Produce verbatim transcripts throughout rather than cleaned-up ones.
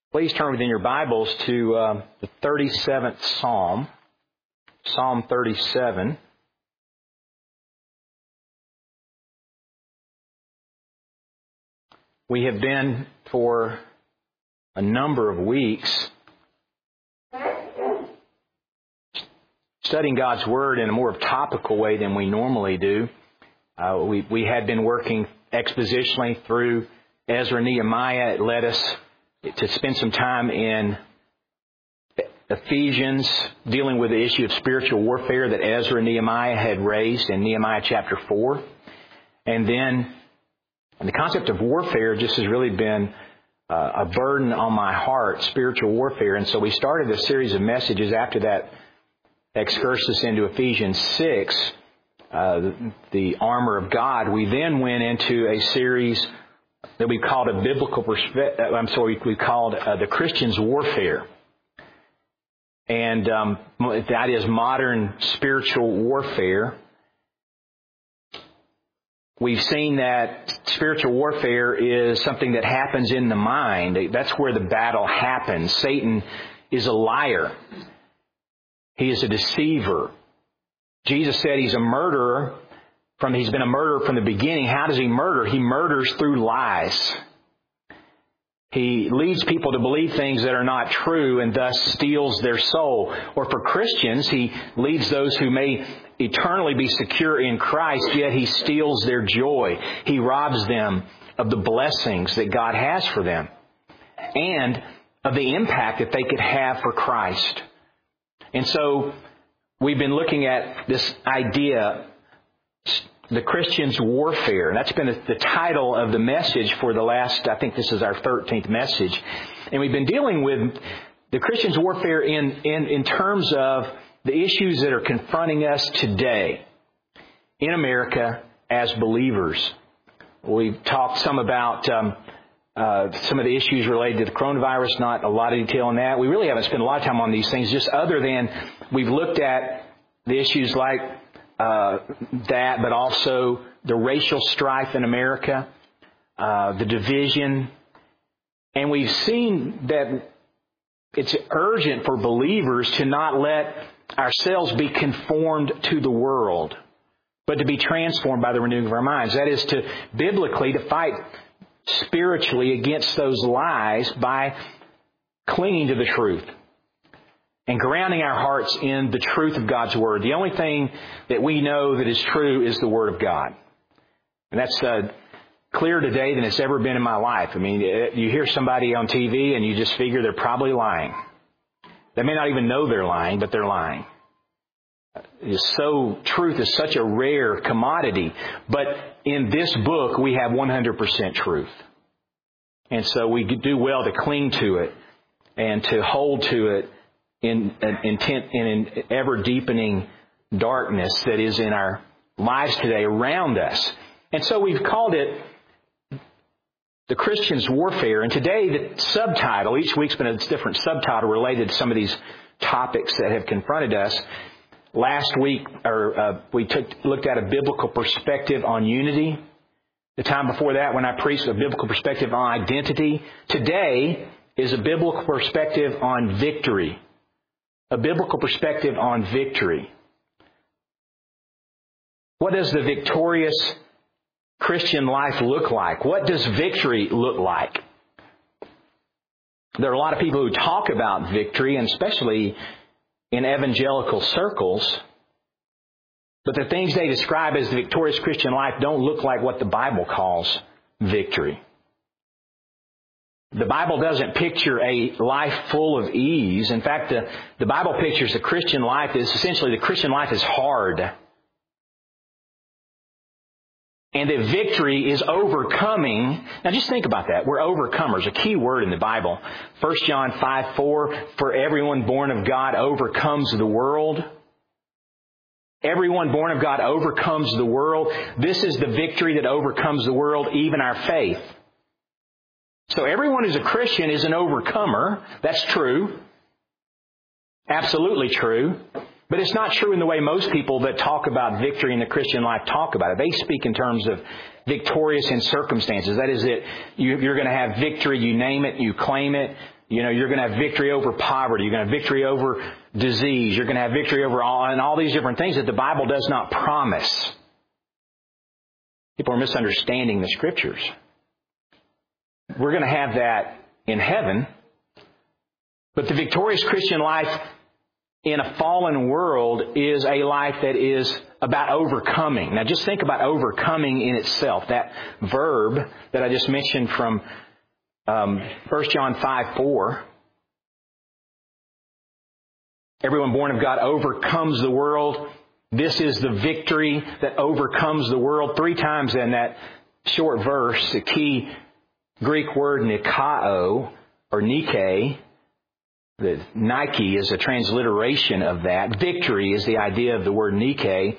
Please turn within your Bibles to uh, the thirty-seventh Psalm, Psalm thirty-seven. We have been for a number of weeks studying God's Word in a more topical way than we normally do. Uh, we, we had been working expositionally through Ezra and Nehemiah. It led us to spend some time in Ephesians, dealing with the issue of spiritual warfare that Ezra and Nehemiah had raised in Nehemiah chapter four. And then the concept of warfare just has really been uh, a burden on my heart, spiritual warfare. And so we started a series of messages after that excursus into Ephesians six, uh, the, the armor of God. We then went into a series that we called a biblical perspective. I'm sorry, we called uh, the Christian's warfare, and um, that is modern spiritual warfare. We've seen that spiritual warfare is something that happens in the mind. That's where the battle happens. Satan is a liar. He is a deceiver. Jesus said he's a murderer. From he's been a murderer from the beginning. How does he murder? He murders through lies. He leads people to believe things that are not true and thus steals their soul. Or for Christians, he leads those who may eternally be secure in Christ, yet he steals their joy. He robs them of the blessings that God has for them and of the impact that they could have for Christ. And so we've been looking at this idea, the Christian's warfare. That's been the title of the message for the last, I think this is our thirteenth message. And we've been dealing with the Christian's warfare in, in, in terms of the issues that are confronting us today in America as believers. We've talked some about um, uh, some of the issues related to the coronavirus, not a lot of detail on that. We really haven't spent a lot of time on these things, just other than we've looked at the issues like Uh, that, but also the racial strife in America, uh, the division. And we've seen that it's urgent for believers to not let ourselves be conformed to the world, but to be transformed by the renewing of our minds. That is to biblically to fight spiritually against those lies by clinging to the truth and grounding our hearts in the truth of God's Word. The only thing that we know that is true is the Word of God. And that's uh, clearer today than it's ever been in my life. I mean, you hear somebody on T V and you just figure they're probably lying. They may not even know they're lying, but they're lying. It's so, truth is such a rare commodity. But in this book, we have one hundred percent truth. And so we do well to cling to it and to hold to it in an intent in an ever deepening darkness that is in our lives today around us. And so we've called it the Christian's warfare. And today the subtitle, each week's been a different subtitle related to some of these topics that have confronted us. Last week, or uh, we took looked at a biblical perspective on unity. The time before that, when I preached a biblical perspective on identity. Today is a biblical perspective on victory. A biblical perspective on victory. What does the victorious Christian life look like? What does victory look like? There are a lot of people who talk about victory, and especially in evangelical circles, but the things they describe as the victorious Christian life don't look like what the Bible calls victory. The Bible doesn't picture a life full of ease. In fact, the, the Bible pictures the Christian life is essentially the Christian life is hard. And that victory is overcoming. Now just think about that. We're overcomers, a key word in the Bible. First John five four, for everyone born of God overcomes the world. Everyone born of God overcomes the world. This is the victory that overcomes the world, even our faith. So everyone who's a Christian is an overcomer. That's true. Absolutely true. But it's not true in the way most people that talk about victory in the Christian life talk about it. They speak in terms of victorious in circumstances. That is that you, you're going to have victory. You name it. You claim it. You know, you're going to have victory over poverty. You're going to have victory over disease. You're going to have victory over all, and all these different things that the Bible does not promise. People are misunderstanding the Scriptures. We're going to have that in heaven. But the victorious Christian life in a fallen world is a life that is about overcoming. Now just think about overcoming in itself. That verb that I just mentioned from um, First John five four. Everyone born of God overcomes the world. This is the victory that overcomes the world. Three times in that short verse, the key Greek word nikao, or Nike, the Nike is a transliteration of that. Victory is the idea of the word Nike. It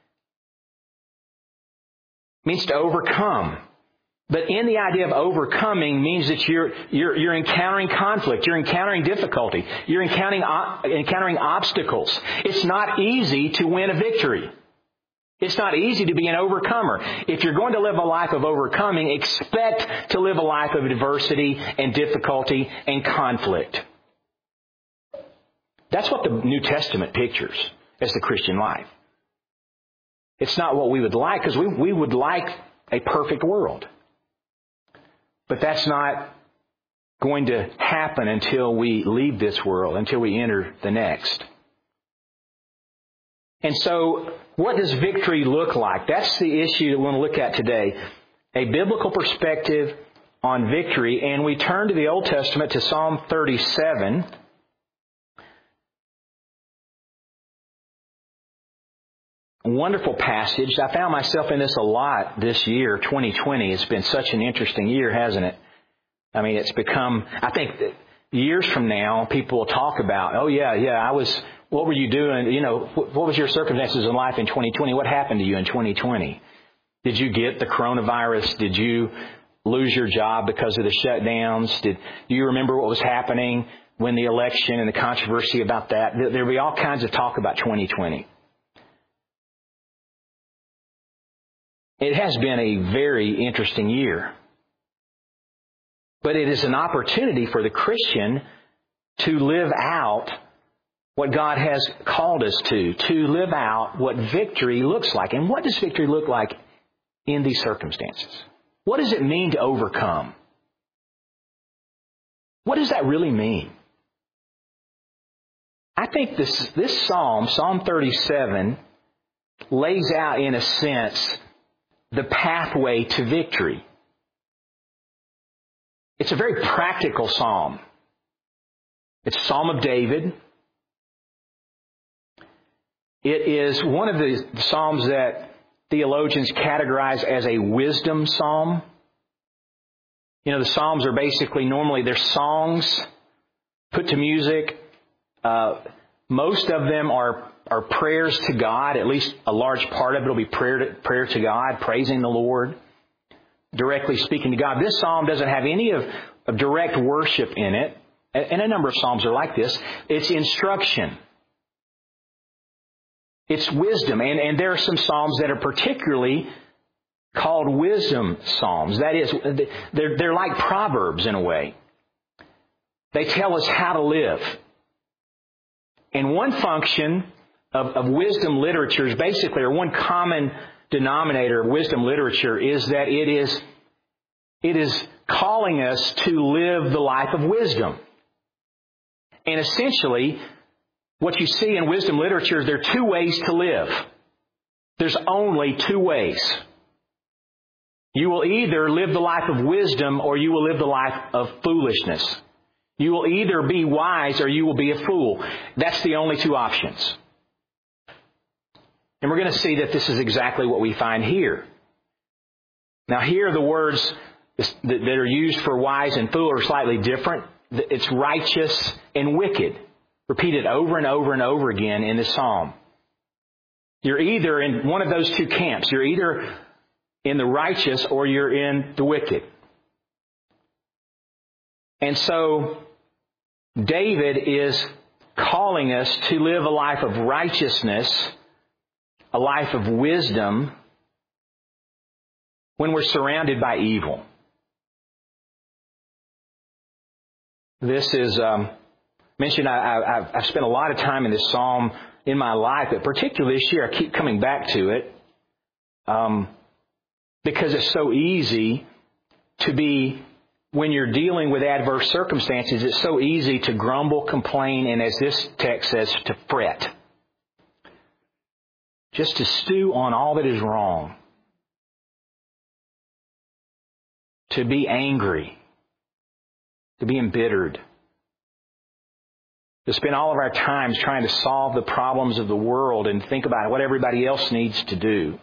means to overcome. But in the idea of overcoming means that you're you're you're encountering conflict, you're encountering difficulty, you're encountering encountering obstacles. It's not easy to win a victory. It's not easy to be an overcomer. If you're going to live a life of overcoming, expect to live a life of adversity and difficulty and conflict. That's what the New Testament pictures as the Christian life. It's not what we would like, because we, we would like a perfect world. But that's not going to happen until we leave this world, until we enter the next. And so, what does victory look like? That's the issue that we want to look at today. A biblical perspective on victory. And we turn to the Old Testament, to Psalm thirty-seven. A wonderful passage. I found myself in this a lot this year, twenty twenty. It's been such an interesting year, hasn't it? I mean, it's become, I think that years from now, people will talk about, oh yeah, yeah, I was, what were you doing? You know, what was your circumstances in life in twenty twenty? What happened to you in twenty twenty? Did you get the coronavirus? Did you lose your job because of the shutdowns? Did, do you remember what was happening when the election and the controversy about that? There'll be all kinds of talk about twenty twenty. It has been a very interesting year. But it is an opportunity for the Christian to live out what God has called us to, to live out what victory looks like. And what does victory look like in these circumstances? What does it mean to overcome? What does that really mean? I think this, this psalm, Psalm thirty-seven, lays out in a sense the pathway to victory. It's a very practical psalm. It's a Psalm of David. It is one of the psalms that theologians categorize as a wisdom psalm. You know, the psalms are basically, normally they're songs put to music. Uh, most of them are are prayers to God. At least a large part of it will be prayer to, prayer to God, praising the Lord, directly speaking to God. This psalm doesn't have any of, of direct worship in it. And a number of psalms are like this. It's instruction. It's wisdom. And, and there are some psalms that are particularly called wisdom psalms. That is, they're, they're like proverbs in a way. They tell us how to live. And one function of, of wisdom literature is basically, or one common denominator of wisdom literature is that it is, it is calling us to live the life of wisdom. And essentially, what you see in wisdom literature is there are two ways to live. There's only two ways. You will either live the life of wisdom or you will live the life of foolishness. You will either be wise or you will be a fool. That's the only two options. And we're going to see that this is exactly what we find here. Now here the words that are used for wise and fool are slightly different. It's righteous and wicked, repeated over and over and over again in this psalm. You're either in one of those two camps. You're either in the righteous or you're in the wicked. And so David is calling us to live a life of righteousness, a life of wisdom, when we're surrounded by evil. This is um, mentioned. I, I, I've, I've spent a lot of time in this psalm in my life, but particularly this year, I keep coming back to it um, because it's so easy to be, when you're dealing with adverse circumstances, it's so easy to grumble, complain, and as this text says, to fret. Just to stew on all that is wrong. To be angry. To be embittered. To spend all of our times trying to solve the problems of the world and think about what everybody else needs to do.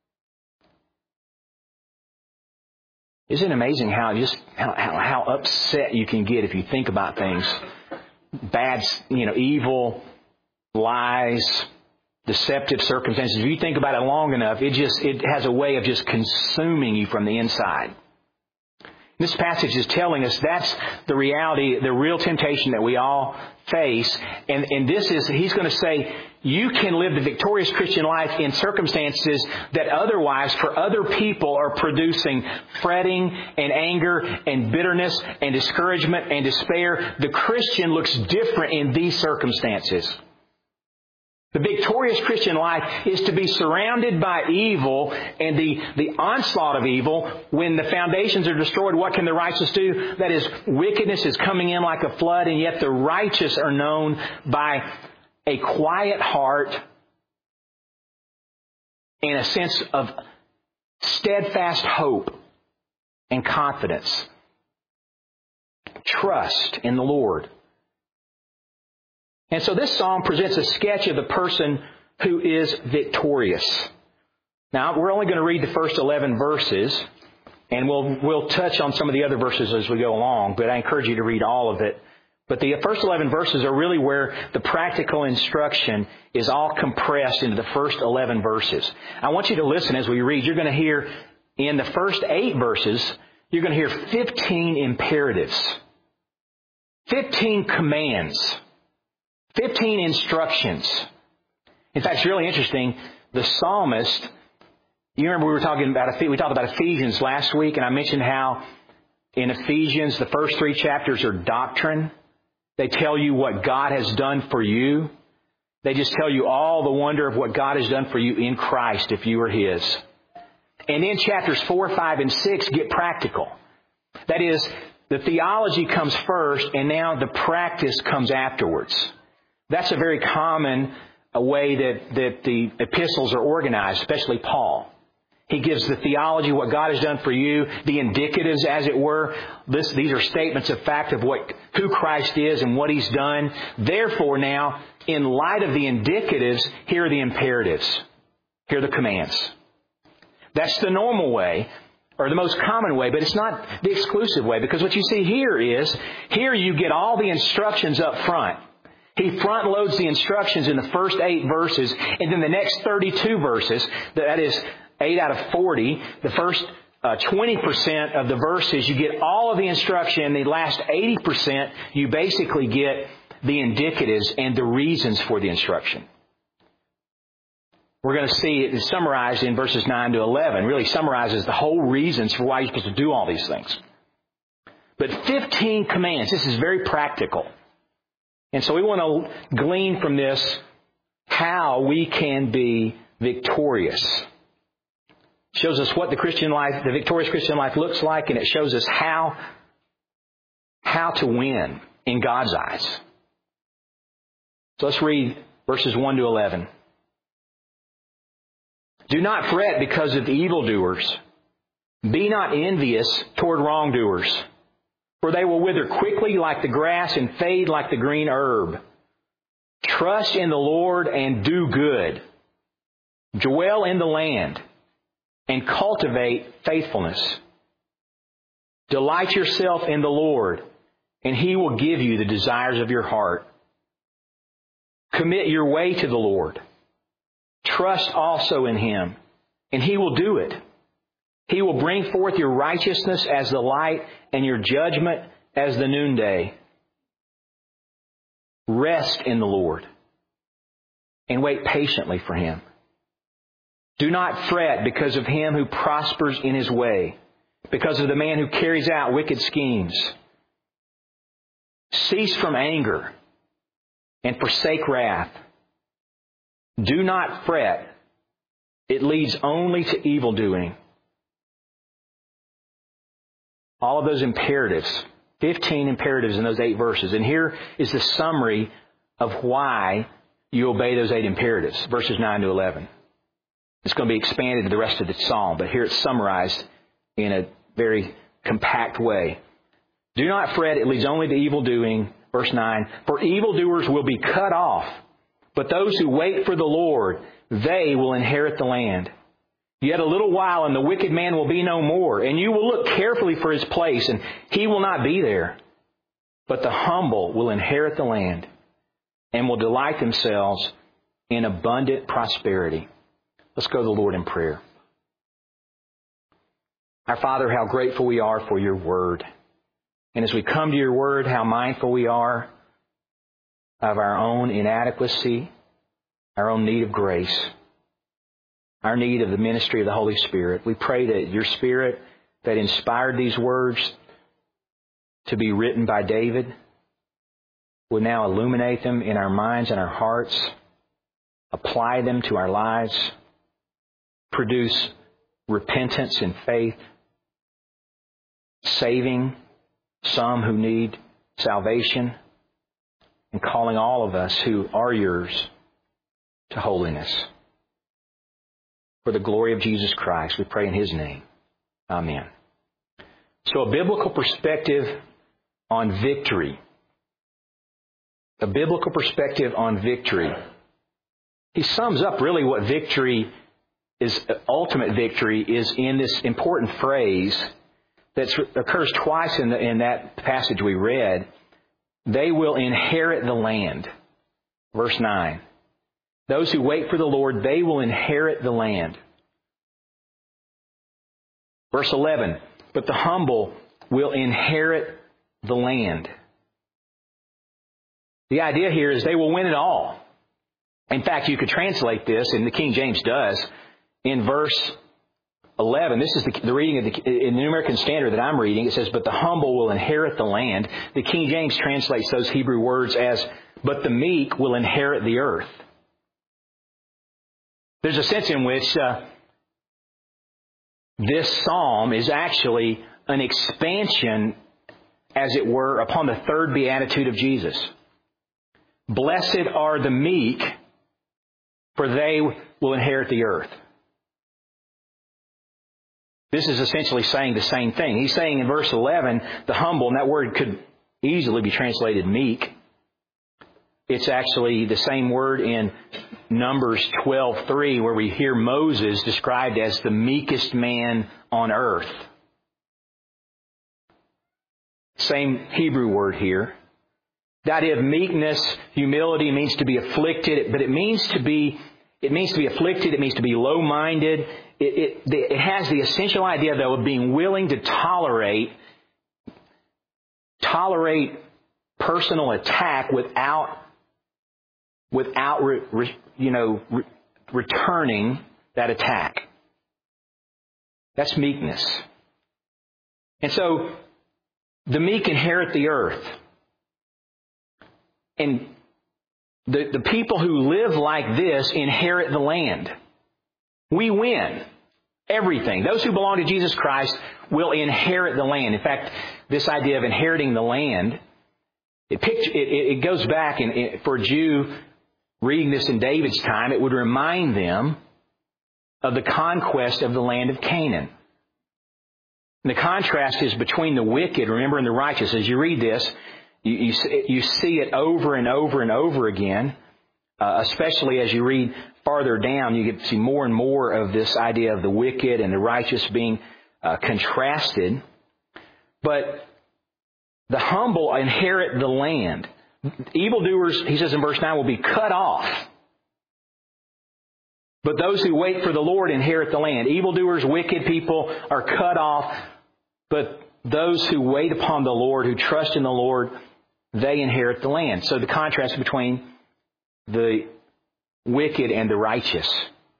Isn't it amazing how just how, how, how upset you can get if you think about things? Bad, you know, evil, lies, deceptive circumstances. If you think about it long enough, it just it has a way of just consuming you from the inside. This passage is telling us that's the reality, the real temptation that we all face. And, and this is, he's going to say, you can live the victorious Christian life in circumstances that otherwise for other people are producing fretting and anger and bitterness and discouragement and despair. The Christian looks different in these circumstances. The victorious Christian life is to be surrounded by evil and the, the onslaught of evil. When the foundations are destroyed, what can the righteous do? That is, wickedness is coming in like a flood, and yet the righteous are known by a quiet heart and a sense of steadfast hope and confidence. Trust in the Lord. And so this psalm presents a sketch of the person who is victorious. Now, we're only going to read the first eleven verses, and we'll we'll touch on some of the other verses as we go along, but I encourage you to read all of it. But the first eleven verses are really where the practical instruction is all compressed into the first eleven verses. I want you to listen as we read. You're going to hear in the first eight verses, you're going to hear fifteen imperatives, fifteen commands, fifteen instructions. In fact, it's really interesting. The psalmist, you remember we were talking about, we talked about Ephesians last week, and I mentioned how in Ephesians, the first three chapters are doctrine. They tell you what God has done for you. They just tell you all the wonder of what God has done for you in Christ if you are His. And then chapters four, five, and six get practical. That is, the theology comes first, and now the practice comes afterwards. That's a very common way that, that the epistles are organized, especially Paul. He gives the theology, what God has done for you, the indicatives, as it were. This, these are statements of fact of what who Christ is and what He's done. Therefore, now, in light of the indicatives, here are the imperatives. Here are the commands. That's the normal way, or the most common way, but it's not the exclusive way. Because what you see here is, here you get all the instructions up front. He front loads the instructions in the first eight verses, and then the next thirty-two verses, that is eight out of forty, the first uh, twenty percent of the verses, you get all of the instruction, and the last eighty percent, you basically get the indicatives and the reasons for the instruction. We're going to see it summarized in verses nine to eleven, really summarizes the whole reasons for why you're supposed to do all these things. But fifteen commands, this is very practical. And so we want to glean from this how we can be victorious. It shows us what the Christian life, the victorious Christian life looks like, and it shows us how, how to win in God's eyes. So let's read verses one to eleven. Do not fret because of the evildoers. Be not envious toward wrongdoers. For they will wither quickly like the grass and fade like the green herb. Trust in the Lord and do good. Dwell in the land and cultivate faithfulness. Delight yourself in the Lord, and He will give you the desires of your heart. Commit your way to the Lord. Trust also in Him, and He will do it. He will bring forth your righteousness as the light and your judgment as the noonday. Rest in the Lord and wait patiently for Him. Do not fret because of him who prospers in his way, because of the man who carries out wicked schemes. Cease from anger and forsake wrath. Do not fret. It leads only to evil doing. All of those imperatives, fifteen imperatives in those eight verses. And here is the summary of why you obey those eight imperatives, verses nine to eleven. It's going to be expanded to the rest of the psalm, but here it's summarized in a very compact way. Do not fret, it leads only to evil doing. Verse nine, for evildoers will be cut off, but those who wait for the Lord, they will inherit the land. Yet a little while, and the wicked man will be no more, and you will look carefully for his place, and he will not be there. But the humble will inherit the land, and will delight themselves in abundant prosperity. Let's go to the Lord in prayer. Our Father, how grateful we are for your word. And as we come to your word, how mindful we are of our own inadequacy, our own need of grace, our need of the ministry of the Holy Spirit. We pray that your Spirit that inspired these words to be written by David will now illuminate them in our minds and our hearts, apply them to our lives, produce repentance and faith, saving some who need salvation, and calling all of us who are yours to holiness. For the glory of Jesus Christ, we pray in His name. Amen. So a biblical perspective on victory. A biblical perspective on victory. He sums up really what victory is, ultimate victory is in this important phrase that occurs twice in, the, in that passage we read. They will inherit the land. Verse nine. Those who wait for the Lord, they will inherit the land. Verse eleven. But the humble will inherit the land. The idea here is they will win it all. In fact, you could translate this, and the King James does, in verse eleven. This is the, the reading of the, in the New American Standard that I'm reading. It says, but the humble will inherit the land. The King James translates those Hebrew words as, but the meek will inherit the earth. There's a sense in which uh, this psalm is actually an expansion, as it were, upon the third beatitude of Jesus. Blessed are the meek, for they will inherit the earth. This is essentially saying the same thing. He's saying in verse eleven, the humble, and that word could easily be translated meek. It's actually the same word in Numbers twelve three, where we hear Moses described as the meekest man on earth. Same Hebrew word here. The idea of meekness, humility means to be afflicted, but it means to be it means to be afflicted. It means to be low-minded. It, it, it has the essential idea, though, of being willing to tolerate tolerate personal attack without without re, re, you know re, returning that attack. That's meekness. And so the meek inherit the earth. And the, the people who live like this inherit the land. We win everything. Those who belong to Jesus Christ will inherit the land. In fact, this idea of inheriting the land, it, picture, it, it goes back, and it, for a Jew reading this in David's time, it would remind them of the conquest of the land of Canaan. And the contrast is between the wicked, remember, and the righteous. As you read this, you, you, you see it over and over and over again, uh, especially as you read farther down. You get to see more and more of this idea of the wicked and the righteous being uh, contrasted. But the humble inherit the land. Evildoers, he says in verse nine, will be cut off. But those who wait for the Lord inherit the land. Evildoers, wicked people are cut off. But those who wait upon the Lord, who trust in the Lord, they inherit the land. So the contrast between the wicked and the righteous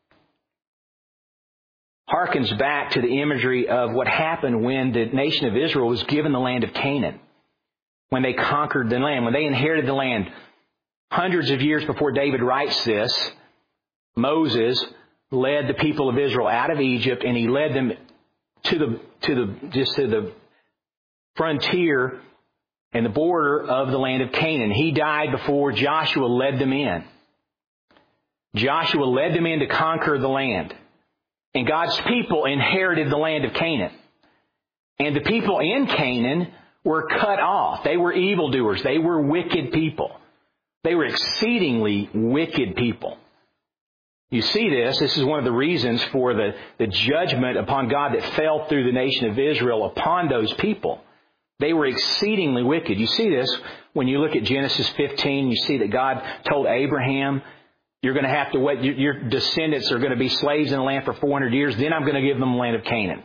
harkens back to the imagery of what happened when the nation of Israel was given the land of Canaan. when they conquered the land, when they inherited the land. Hundreds of years before David writes this, Moses led the people of Israel out of Egypt, and he led them to the to the just to the frontier and the border of the land of Canaan. He died before Joshua led them in. Joshua led them in to conquer the land. And God's people inherited the land of Canaan. And the people in Canaan were cut off. They were evildoers. They were wicked people. They were exceedingly wicked people. You see this. This is one of the reasons for the, the judgment upon God that fell through the nation of Israel upon those people. They were exceedingly wicked. You see this when you look at Genesis fifteen. You see that God told Abraham, you're going to have to wait. Your descendants are going to be slaves in the land for four hundred years. Then I'm going to give them the land of Canaan.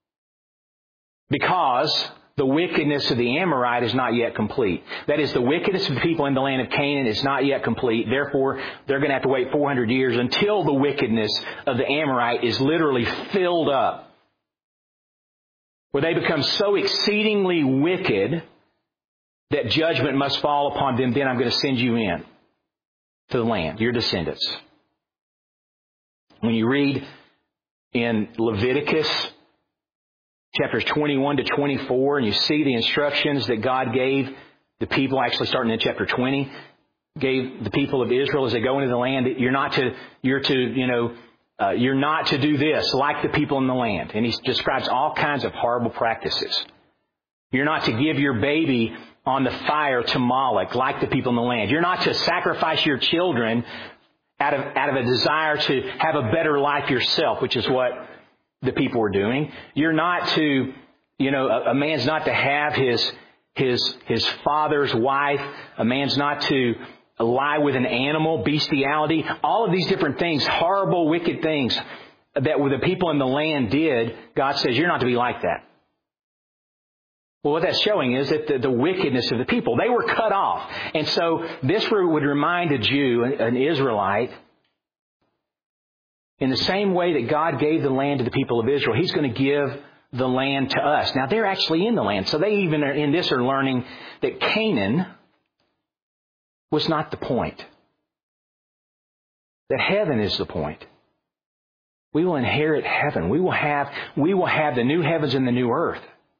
Because the wickedness of the Amorite is not yet complete. That is, the wickedness of the people in the land of Canaan is not yet complete. Therefore, they're going to have to wait four hundred years until the wickedness of the Amorite is literally filled up, where they become so exceedingly wicked that judgment must fall upon them. Then I'm going to send you in to the land, your descendants. When you read in Leviticus chapters twenty-one to twenty-four, and you see the instructions that God gave the people, actually starting in chapter twenty, gave the people of Israel as they go into the land, you're not to, you're to, you know, uh, you're not to do this like the people in the land. And he describes all kinds of horrible practices. You're not to give your baby on the fire to Moloch like the people in the land. You're not to sacrifice your children out of, out of a desire to have a better life yourself, which is what the people were doing. You're not to, you know, a, a man's not to have his, his, his father's wife. A man's not to lie with an animal, bestiality. All of these different things, horrible, wicked things that the people in the land did. God says, you're not to be like that. Well, what that's showing is that the, the wickedness of the people, they were cut off. And so this would remind a Jew, an Israelite, in the same way that God gave the land to the people of Israel, He's going to give the land to us. Now, they're actually in the land. So they even are, in this are learning that Canaan was not the point. That heaven is the point. We will inherit heaven. We will have, we will have the new heavens and the new earth.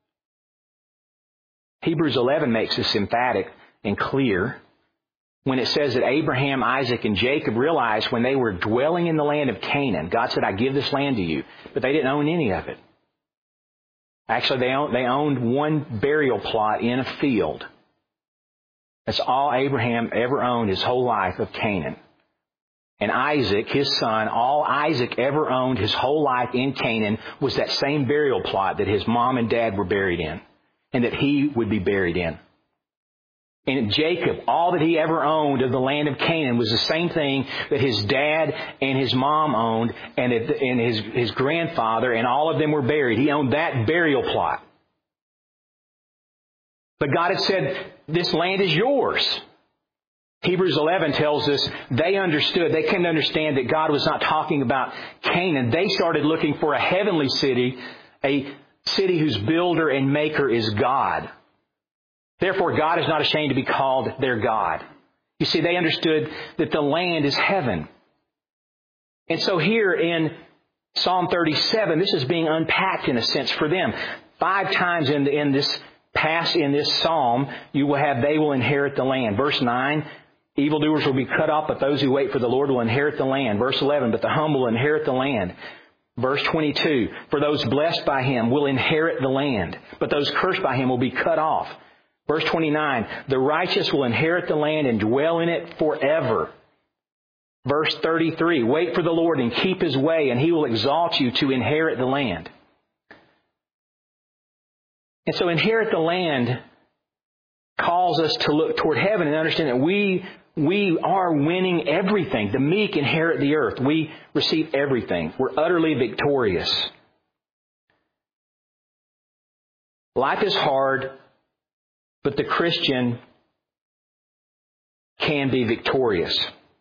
Hebrews eleven makes this emphatic and clear when it says that Abraham, Isaac, and Jacob realized when they were dwelling in the land of Canaan, God said, I give this land to you. But they didn't own any of it. Actually, they owned, they owned one burial plot in a field. That's all Abraham ever owned his whole life of Canaan. And Isaac, his son, all Isaac ever owned his whole life in Canaan was that same burial plot that his mom and dad were buried in, and that he would be buried in. And Jacob, all that he ever owned of the land of Canaan was the same thing that his dad and his mom owned, and, it, and his, his grandfather, and all of them were buried. He owned that burial plot. But God had said, this land is yours. Hebrews eleven tells us they understood, they came to understand that God was not talking about Canaan. They started looking for a heavenly city, a city whose builder and maker is God. Therefore, God is not ashamed to be called their God. You see, they understood that the land is heaven. And so here in Psalm thirty-seven, this is being unpacked in a sense for them. Five times in, the, in this past, in this psalm, you will have, they will inherit the land. Verse nine, evildoers will be cut off, but those who wait for the Lord will inherit the land. Verse eleven, but the humble will inherit the land. Verse twenty-two, for those blessed by Him will inherit the land, but those cursed by Him will be cut off. Verse twenty-nine, the righteous will inherit the land and dwell in it forever. Verse thirty-three, wait for the Lord and keep His way, and He will exalt you to inherit the land. And so inherit the land calls us to look toward heaven and understand that we we are winning everything. The meek inherit the earth. We receive everything. We're utterly victorious. Life is hard, but the Christian can be victorious.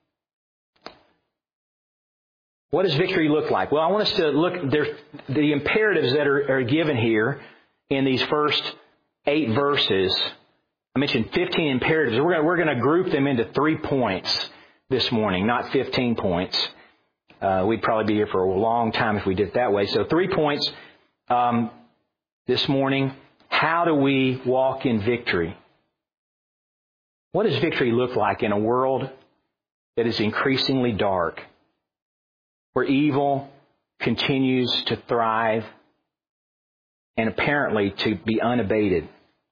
What does victory look like? Well, I want us to look, there's the imperatives that are, are given here in these first eight verses I mentioned fifteen imperatives. We're going we're going to group them into three points this morning, not fifteen points. Uh, we'd probably be here for a long time if we did it that way. So three points um, this morning. How do we walk in victory? What does victory look like in a world that is increasingly dark, where evil continues to thrive and apparently to be unabated?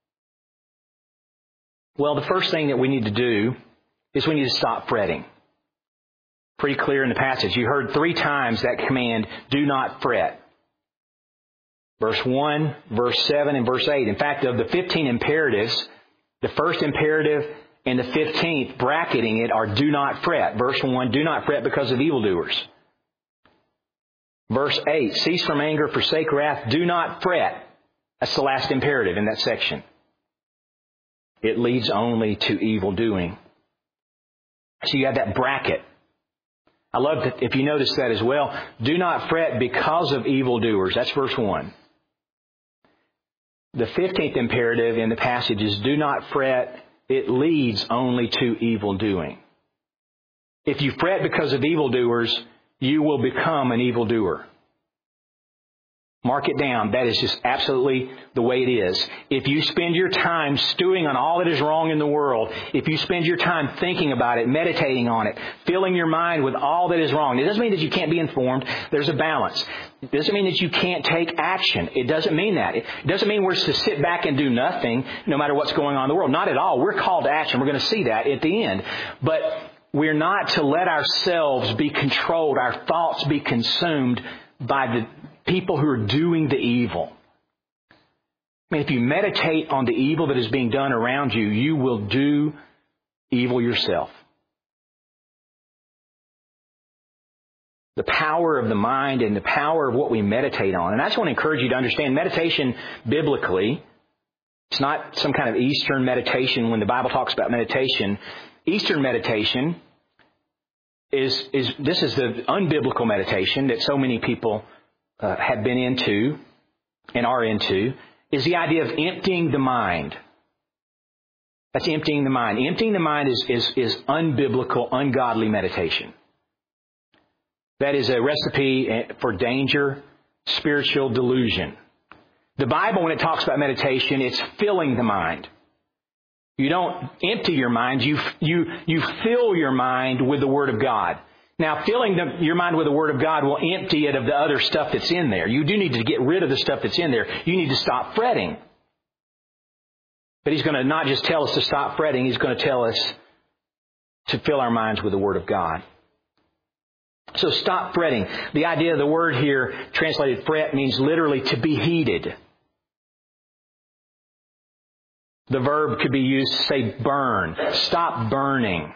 Well, the first thing that we need to do is we need to stop fretting. Pretty clear in the passage. You heard three times that command, do not fret. Verse one, verse seven, and verse eight. In fact, of the fifteen imperatives, the first imperative and the fifteenth, bracketing it, are do not fret. Verse one, do not fret because of evildoers. Verse eight, cease from anger, forsake wrath, do not fret. That's the last imperative in that section. It leads only to evil doing. So you have that bracket. I love that if you notice that as well. Do not fret because of evildoers. That's verse one. The fifteenth imperative in the passage is do not fret. It leads only to evil doing. If you fret because of evildoers, you will become an evildoer. Mark it down. That is just absolutely the way it is. If you spend your time stewing on all that is wrong in the world, if you spend your time thinking about it, meditating on it, filling your mind with all that is wrong, it doesn't mean that you can't be informed. There's a balance. It doesn't mean that you can't take action. It doesn't mean that. It doesn't mean we're to sit back and do nothing no matter what's going on in the world. Not at all. We're called to action. We're going to see that at the end. But we're not to let ourselves be controlled, our thoughts be consumed by the people who are doing the evil. I mean, if you meditate on the evil that is being done around you, you will do evil yourself. The power of the mind and the power of what we meditate on. And I just want to encourage you to understand meditation biblically. It's not some kind of Eastern meditation when the Bible talks about meditation. Eastern meditation is, is this is the unbiblical meditation that so many people Uh, have been into and are into, is the idea of emptying the mind. That's emptying the mind. Emptying the mind is, is, is unbiblical, ungodly meditation. That is a recipe for danger, spiritual delusion. The Bible, when it talks about meditation, it's filling the mind. You don't empty your mind, you, you, you fill your mind with the Word of God. Now, filling the, your mind with the Word of God will empty it of the other stuff that's in there. You do need to get rid of the stuff that's in there. You need to stop fretting. But He's going to not just tell us to stop fretting. He's going to tell us to fill our minds with the Word of God. So stop fretting. The idea of the word here, translated fret, means literally to be heated. The verb could be used to say burn. Stop burning.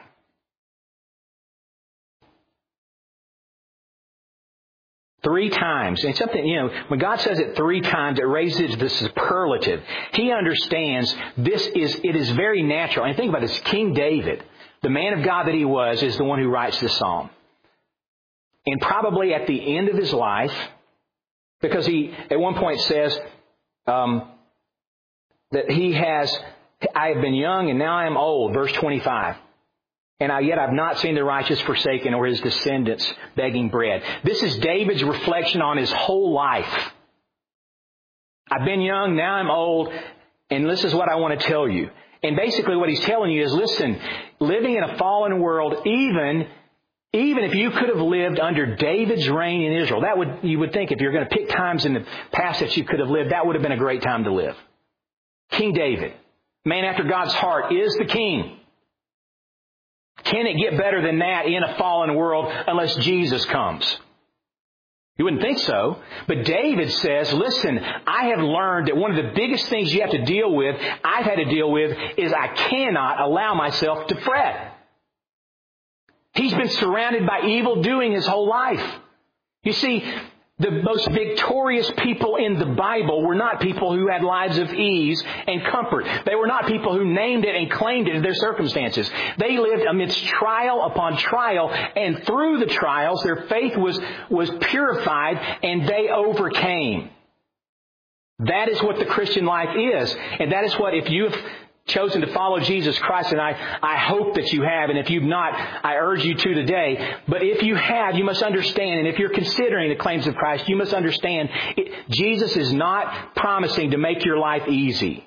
Three times. And something, you know, when God says it three times, it raises the superlative. He understands this is, it is very natural. And think about this. King David, the man of God that he was, is the one who writes this psalm. And probably at the end of his life, because he at one point says um, that he has, I have been young and now I am old, verse twenty-five. And I, yet I've not seen the righteous forsaken or his descendants begging bread. This is David's reflection on his whole life. I've been young, now I'm old, and this is what I want to tell you. And basically what he's telling you is, listen, living in a fallen world, even, even if you could have lived under David's reign in Israel, that would, you would think if you're going to pick times in the past that you could have lived, that would have been a great time to live. King David, man after God's heart, is the king. Can it get better than that in a fallen world unless Jesus comes? You wouldn't think so. But David says, listen, I have learned that one of the biggest things you have to deal with, I've had to deal with, is I cannot allow myself to fret. He's been surrounded by evil doing his whole life. You see, the most victorious people in the Bible were not people who had lives of ease and comfort. They were not people who named it and claimed it in their circumstances. They lived amidst trial upon trial, and through the trials, their faith was, was purified and they overcame. That is what the Christian life is. And that is what, if you've chosen to follow Jesus Christ, and I, I hope that you have, and if you've not, I urge you to today. But if you have, you must understand, and if you're considering the claims of Christ, you must understand, it, Jesus is not promising to make your life easy.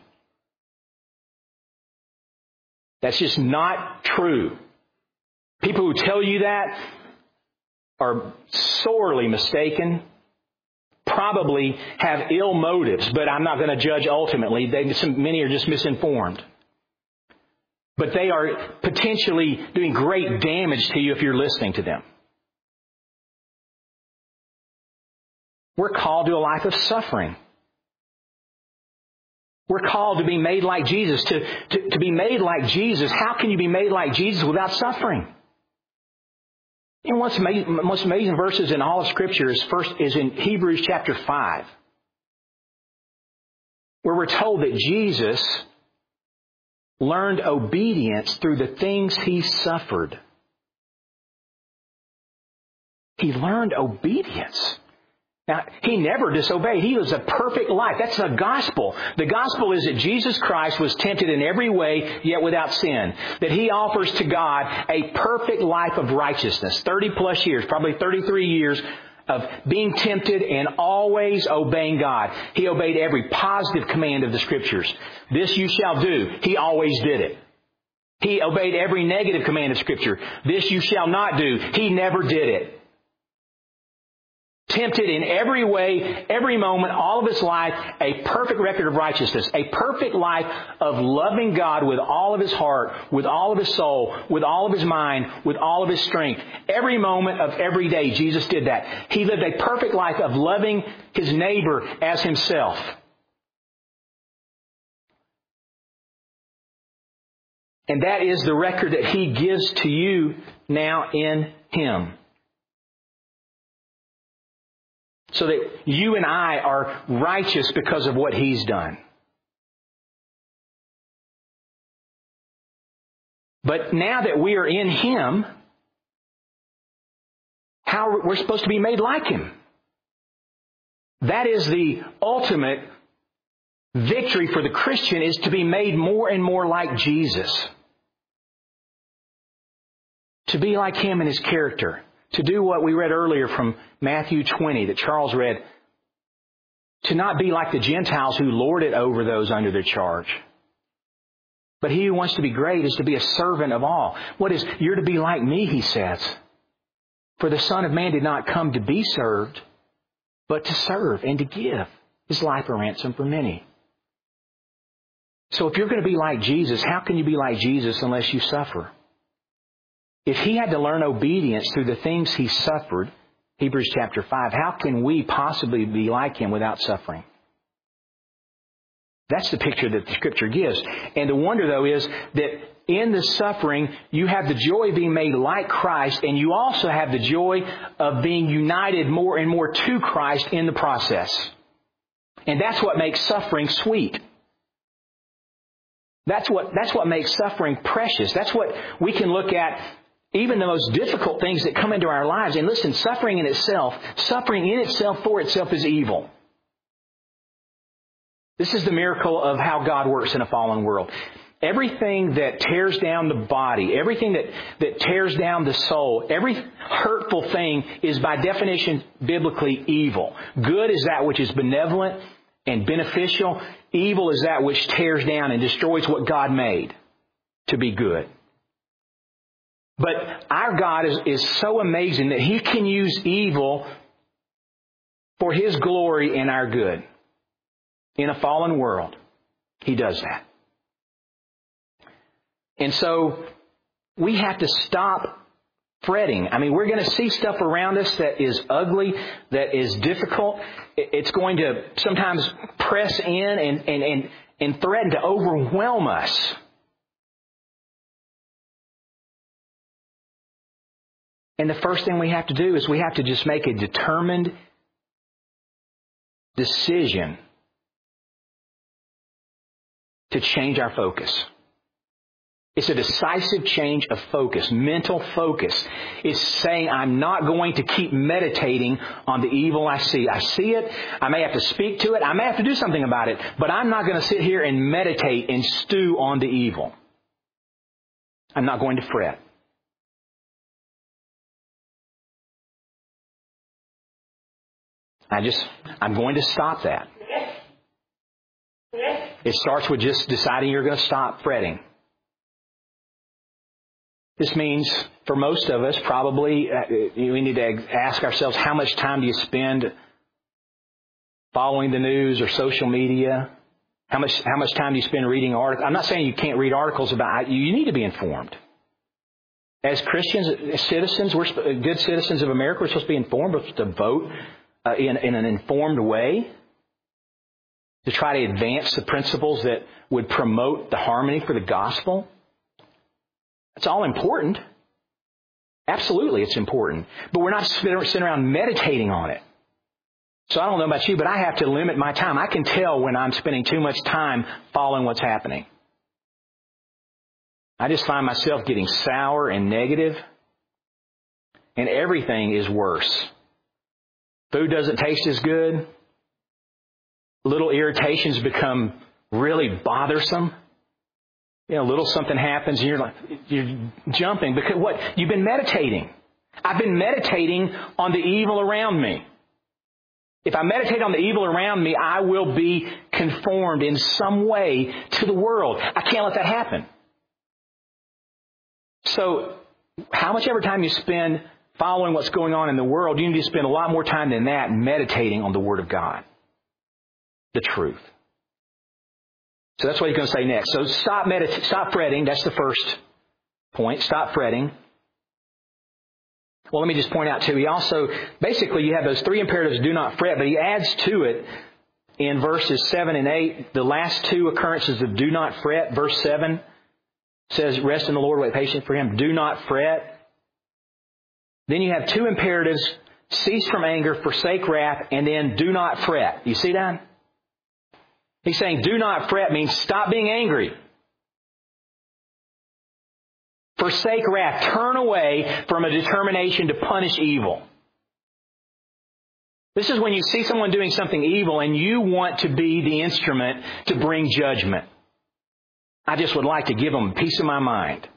That's just not true. People who tell you that are sorely mistaken, probably have ill motives, but I'm not going to judge ultimately. They, some, many are just misinformed. But they are potentially doing great damage to you if you're listening to them. We're called to a life of suffering. We're called to be made like Jesus. To, to, to be made like Jesus, how can you be made like Jesus without suffering? You know, one of the most amazing verses in all of Scripture is first is in Hebrews chapter five, where we're told that Jesus learned obedience through the things He suffered. He learned obedience. Now, He never disobeyed. He was a perfect life. That's the gospel. The gospel is that Jesus Christ was tempted in every way, yet without sin. That He offers to God a perfect life of righteousness. thirty plus years, probably thirty-three years of being tempted and always obeying God. He obeyed every positive command of the Scriptures. This you shall do. He always did it. He obeyed every negative command of Scripture. This you shall not do. He never did it. Tempted in every way, every moment, all of His life, a perfect record of righteousness, a perfect life of loving God with all of His heart, with all of His soul, with all of His mind, with all of His strength. Every moment of every day, Jesus did that. He lived a perfect life of loving His neighbor as Himself. And that is the record that He gives to you now in Him. So that you and I are righteous because of what He's done. But now that we are in Him, how we're supposed to be made like Him. That is the ultimate victory for the Christian, is to be made more and more like Jesus. To be like Him in His character. To do what we read earlier from Matthew twenty that Charles read. To not be like the Gentiles who lord it over those under their charge. But he who wants to be great is to be a servant of all. What is, you're to be like me, He says. For the Son of Man did not come to be served, but to serve and to give His life a ransom for many. So if you're going to be like Jesus, how can you be like Jesus unless you suffer? If He had to learn obedience through the things He suffered, Hebrews chapter five, how can we possibly be like Him without suffering? That's the picture that the Scripture gives. And the wonder, though, is that in the suffering, you have the joy of being made like Christ, and you also have the joy of being united more and more to Christ in the process. And that's what makes suffering sweet. That's what, that's what makes suffering precious. That's what we can look at. Even the most difficult things that come into our lives. And listen, suffering in itself, suffering in itself for itself is evil. This is the miracle of how God works in a fallen world. Everything that tears down the body, everything that, that tears down the soul, every hurtful thing is by definition biblically evil. Good is that which is benevolent and beneficial. Evil is that which tears down and destroys what God made to be good. But our God is, is so amazing that He can use evil for His glory and our good. In a fallen world, He does that. And so we have to stop fretting. I mean, we're going to see stuff around us that is ugly, that is difficult. It's going to sometimes press in and, and, and, and threaten to overwhelm us. And the first thing we have to do is we have to just make a determined decision to change our focus. It's a decisive change of focus, mental focus. It's saying I'm not going to keep meditating on the evil I see. I see it. I may have to speak to it. I may have to do something about it. But I'm not going to sit here and meditate and stew on the evil. I'm not going to fret. I just, I'm going to stop that. It starts with just deciding you're going to stop fretting. This means, for most of us, probably, uh, we need to ask ourselves, how much time do you spend following the news or social media? How much how much time do you spend reading articles? I'm not saying you can't read articles about you. You need to be informed. As Christians, as citizens, we're good citizens of America. We're supposed to be informed. We're supposed to vote uh, in, in an informed way to try to advance the principles that would promote the harmony for the gospel. It's all important. Absolutely, it's important. But we're not sitting around meditating on it. So I don't know about you, but I have to limit my time. I can tell when I'm spending too much time following what's happening. I just find myself getting sour and negative, and everything is worse. Food doesn't taste as good. Little irritations become really bothersome. You know, a little something happens and you're like, you're jumping because what? You've been meditating. I've been meditating on the evil around me. If I meditate on the evil around me, I will be conformed in some way to the world. I can't let that happen. So, how much ever time you spend following what's going on in the world, you need to spend a lot more time than that meditating on the Word of God. The truth. So that's what he's going to say next. So stop medit- stop fretting. That's the first point. Stop fretting. Well, let me just point out too, he also, basically you have those three imperatives, do not fret, but he adds to it in verses seven and eight, the last two occurrences of do not fret. Verse seven says, rest in the Lord, wait patient for Him. Do not fret. Then you have two imperatives, cease from anger, forsake wrath, and then do not fret. You see that? He's saying do not fret means stop being angry. Forsake wrath. Turn away from a determination to punish evil. This is when you see someone doing something evil and you want to be the instrument to bring judgment. I just would like to give them a piece of my mind.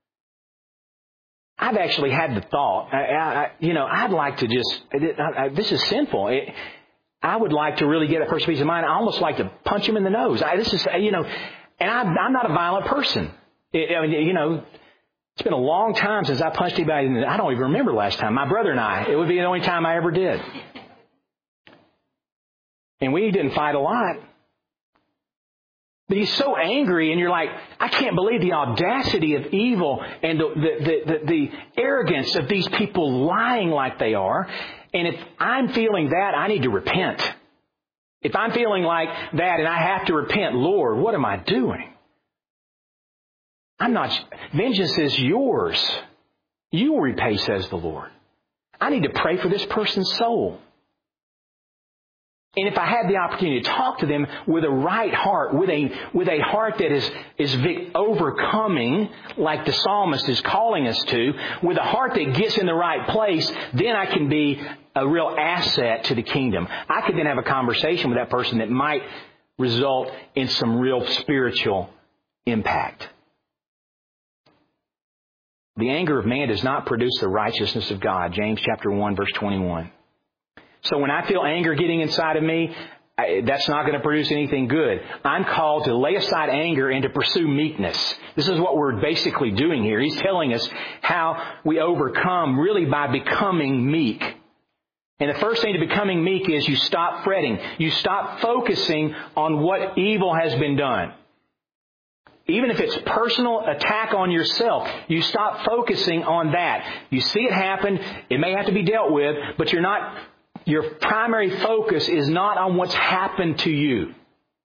I've actually had the thought, I, I, you know, I'd like to just, I, I, this is sinful. It, I would like to really get a person's piece of mind. I almost like to punch him in the nose. I, this is, you know, and I'm, I'm not a violent person. It, I mean, you know, it's been a long time since I punched anybody in the, I don't even remember the last time. My brother and I, it would be the only time I ever did. And we didn't fight a lot. But he's so angry, and you're like, I can't believe the audacity of evil and the, the, the, the, the arrogance of these people lying like they are. And if I'm feeling that, I need to repent. If I'm feeling like that and I have to repent, Lord, what am I doing? I'm not, vengeance is yours. You will repay, says the Lord. I need to pray for this person's soul. And if I had the opportunity to talk to them with a right heart, with a with a heart that is is vic- overcoming, like the psalmist is calling us to, with a heart that gets in the right place, then I can be a real asset to the kingdom. I could then have a conversation with that person that might result in some real spiritual impact. The anger of man does not produce the righteousness of God. James chapter one, verse twenty-one. So when I feel anger getting inside of me, I, that's not going to produce anything good. I'm called to lay aside anger and to pursue meekness. This is what we're basically doing here. He's telling us how we overcome really by becoming meek. And the first thing to becoming meek is you stop fretting. You stop focusing on what evil has been done. Even if it's personal attack on yourself, you stop focusing on that. You see it happen. It may have to be dealt with, but you're not... Your primary focus is not on what's happened to you.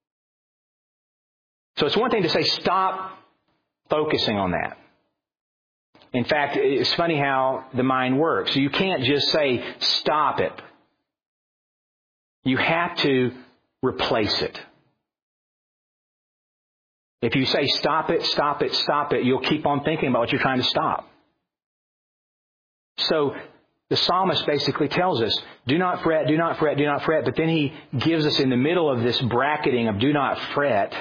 So it's one thing to say, stop focusing on that. In fact, it's funny how the mind works. You can't just say, stop it. You have to replace it. If you say, stop it, stop it, stop it, you'll keep on thinking about what you're trying to stop. So the psalmist basically tells us, do not fret, do not fret, do not fret. But then he gives us in the middle of this bracketing of do not fret,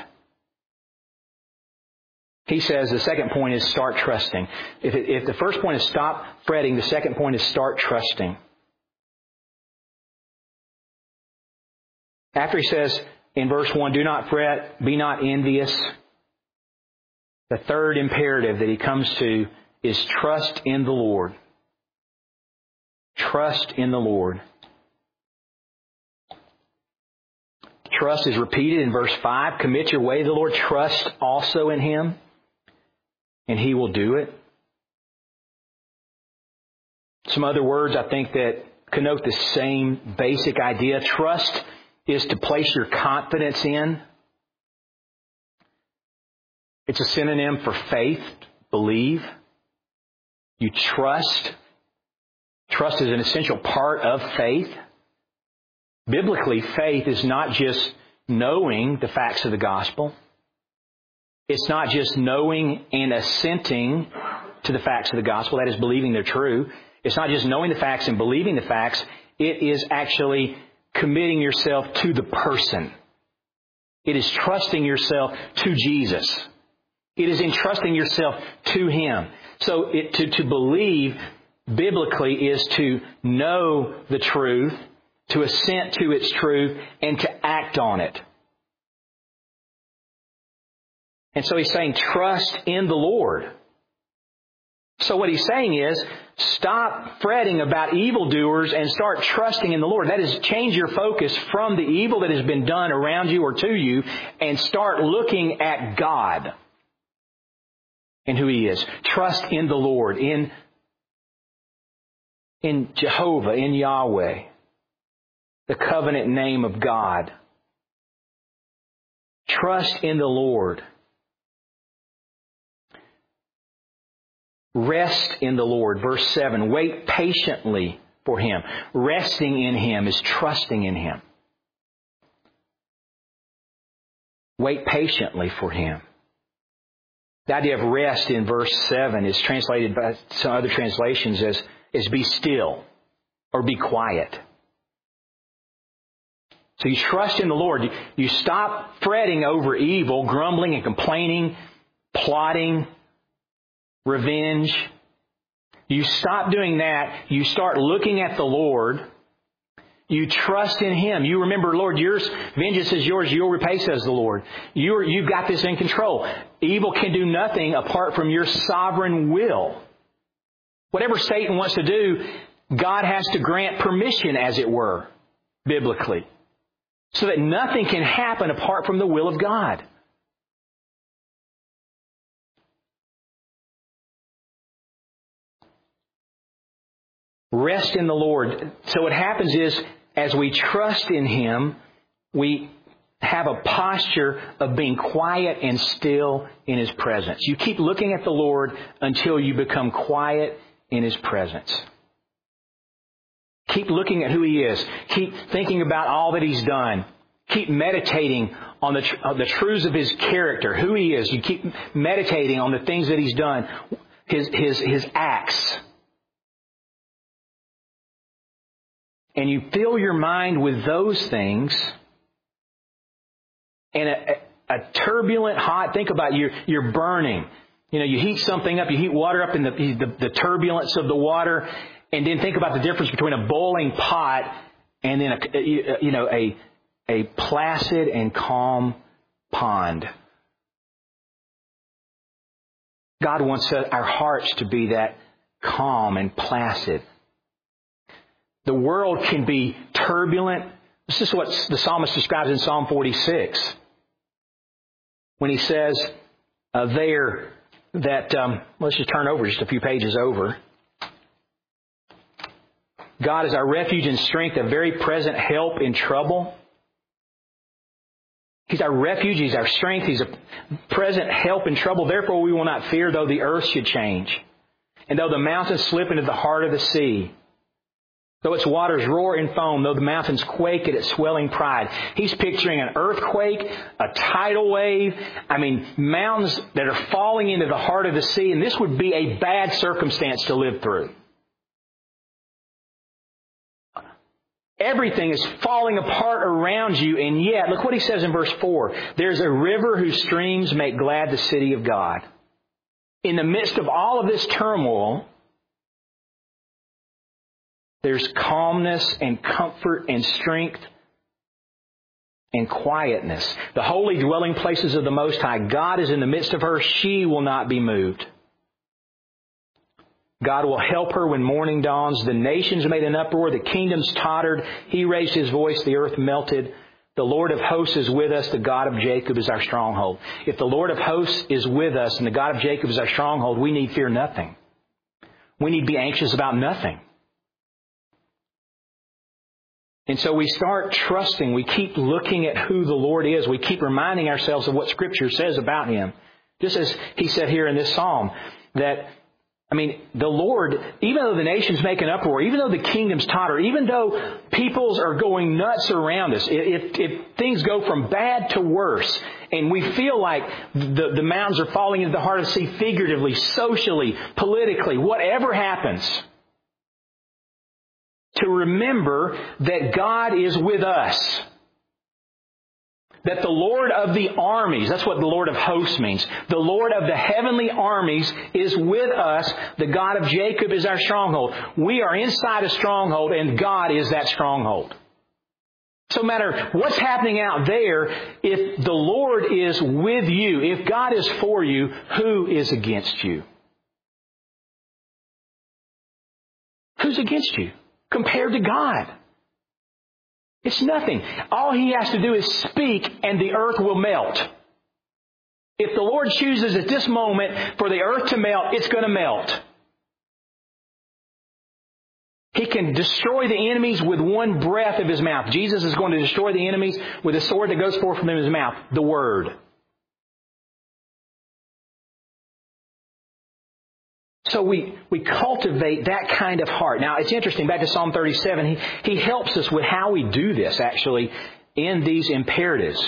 he says the second point is start trusting. If, it, if the first point is stop fretting, the second point is start trusting. After he says in verse one, do not fret, be not envious, the third imperative that he comes to is trust in the Lord. Trust in the Lord. Trust is repeated in verse five. Commit your way to the Lord. Trust also in Him, and He will do it. Some other words I think that connote the same basic idea. Trust is to place your confidence in. It's a synonym for faith, believe. You trust. Trust is an essential part of faith. Biblically, faith is not just knowing the facts of the gospel. It's not just knowing and assenting to the facts of the gospel. That is believing they're true. It's not just knowing the facts and believing the facts. It is actually committing yourself to the person. It is trusting yourself to Jesus. It is entrusting yourself to Him. So it, to, to believe biblically is to know the truth, to assent to its truth, and to act on it. And so he's saying, trust in the Lord. So what he's saying is, stop fretting about evildoers and start trusting in the Lord. That is, change your focus from the evil that has been done around you or to you and start looking at God and who He is. Trust in the Lord, in, in Jehovah, in Yahweh, the covenant name of God. Trust in the Lord. Rest in the Lord. Verse seven, wait patiently for Him. Resting in Him is trusting in Him. Wait patiently for Him. The idea of rest in verse seven is translated by some other translations as, as be still or be quiet. So you trust in the Lord. You, you stop fretting over evil, grumbling and complaining, plotting, revenge. You stop doing that. You start looking at the Lord. You trust in Him. You remember, Lord, yours, vengeance is yours. You'll repay, says the Lord. You're, you've got this in control. Evil can do nothing apart from your sovereign will. Whatever Satan wants to do, God has to grant permission, as it were, biblically, so that nothing can happen apart from the will of God. Rest in the Lord. So what happens is, as we trust in Him, we have a posture of being quiet and still in His presence. You keep looking at the Lord until you become quiet in His presence. Keep looking at who He is. Keep thinking about all that He's done. Keep meditating on the, tr- on the truths of His character, who He is. You keep meditating on the things that He's done, His, His, His acts. And you fill your mind with those things, and a, a, a turbulent, hot, think about you're, you're burning. You know, you heat something up, you heat water up in the, the, the turbulence of the water, and then think about the difference between a boiling pot and then, a, you know, a, a placid and calm pond. God wants our hearts to be that calm and placid. The world can be turbulent. This is what the psalmist describes in Psalm forty-six. When he says uh, there that, um, let's just turn over just a few pages over. God is our refuge and strength, a very present help in trouble. He's our refuge. He's our strength. He's a present help in trouble. Therefore we will not fear, though the earth should change, and though the mountains slip into the heart of the sea. Though its waters roar and foam, though the mountains quake at its swelling pride. He's picturing an earthquake, a tidal wave. I mean, mountains that are falling into the heart of the sea. And this would be a bad circumstance to live through. Everything is falling apart around you. And yet, look what he says in verse four. There's a river whose streams make glad the city of God. In the midst of all of this turmoil, there's calmness and comfort and strength and quietness. The holy dwelling places of the Most High. God is in the midst of her. She will not be moved. God will help her when morning dawns. The nations made an uproar. The kingdoms tottered. He raised His voice. The earth melted. The Lord of hosts is with us. The God of Jacob is our stronghold. If the Lord of hosts is with us and the God of Jacob is our stronghold, we need fear nothing. We need be anxious about nothing. And so we start trusting. We keep looking at who the Lord is. We keep reminding ourselves of what Scripture says about Him. Just as He said here in this psalm, that, I mean, the Lord, even though the nations make an uproar, even though the kingdoms totter, even though peoples are going nuts around us, if, if things go from bad to worse, and we feel like the, the mountains are falling into the heart of the sea figuratively, socially, politically, whatever happens, to remember that God is with us. That the Lord of the armies, that's what the Lord of hosts means. The Lord of the heavenly armies is with us. The God of Jacob is our stronghold. We are inside a stronghold and God is that stronghold. So no matter what's happening out there, if the Lord is with you, if God is for you, who is against you? Who's against you? Compared to God. It's nothing. All He has to do is speak and the earth will melt. If the Lord chooses at this moment for the earth to melt, it's going to melt. He can destroy the enemies with one breath of His mouth. Jesus is going to destroy the enemies with a sword that goes forth from His mouth, the Word. So we, we cultivate that kind of heart. Now, it's interesting, back to Psalm thirty-seven, he, he helps us with how we do this, actually, in these imperatives.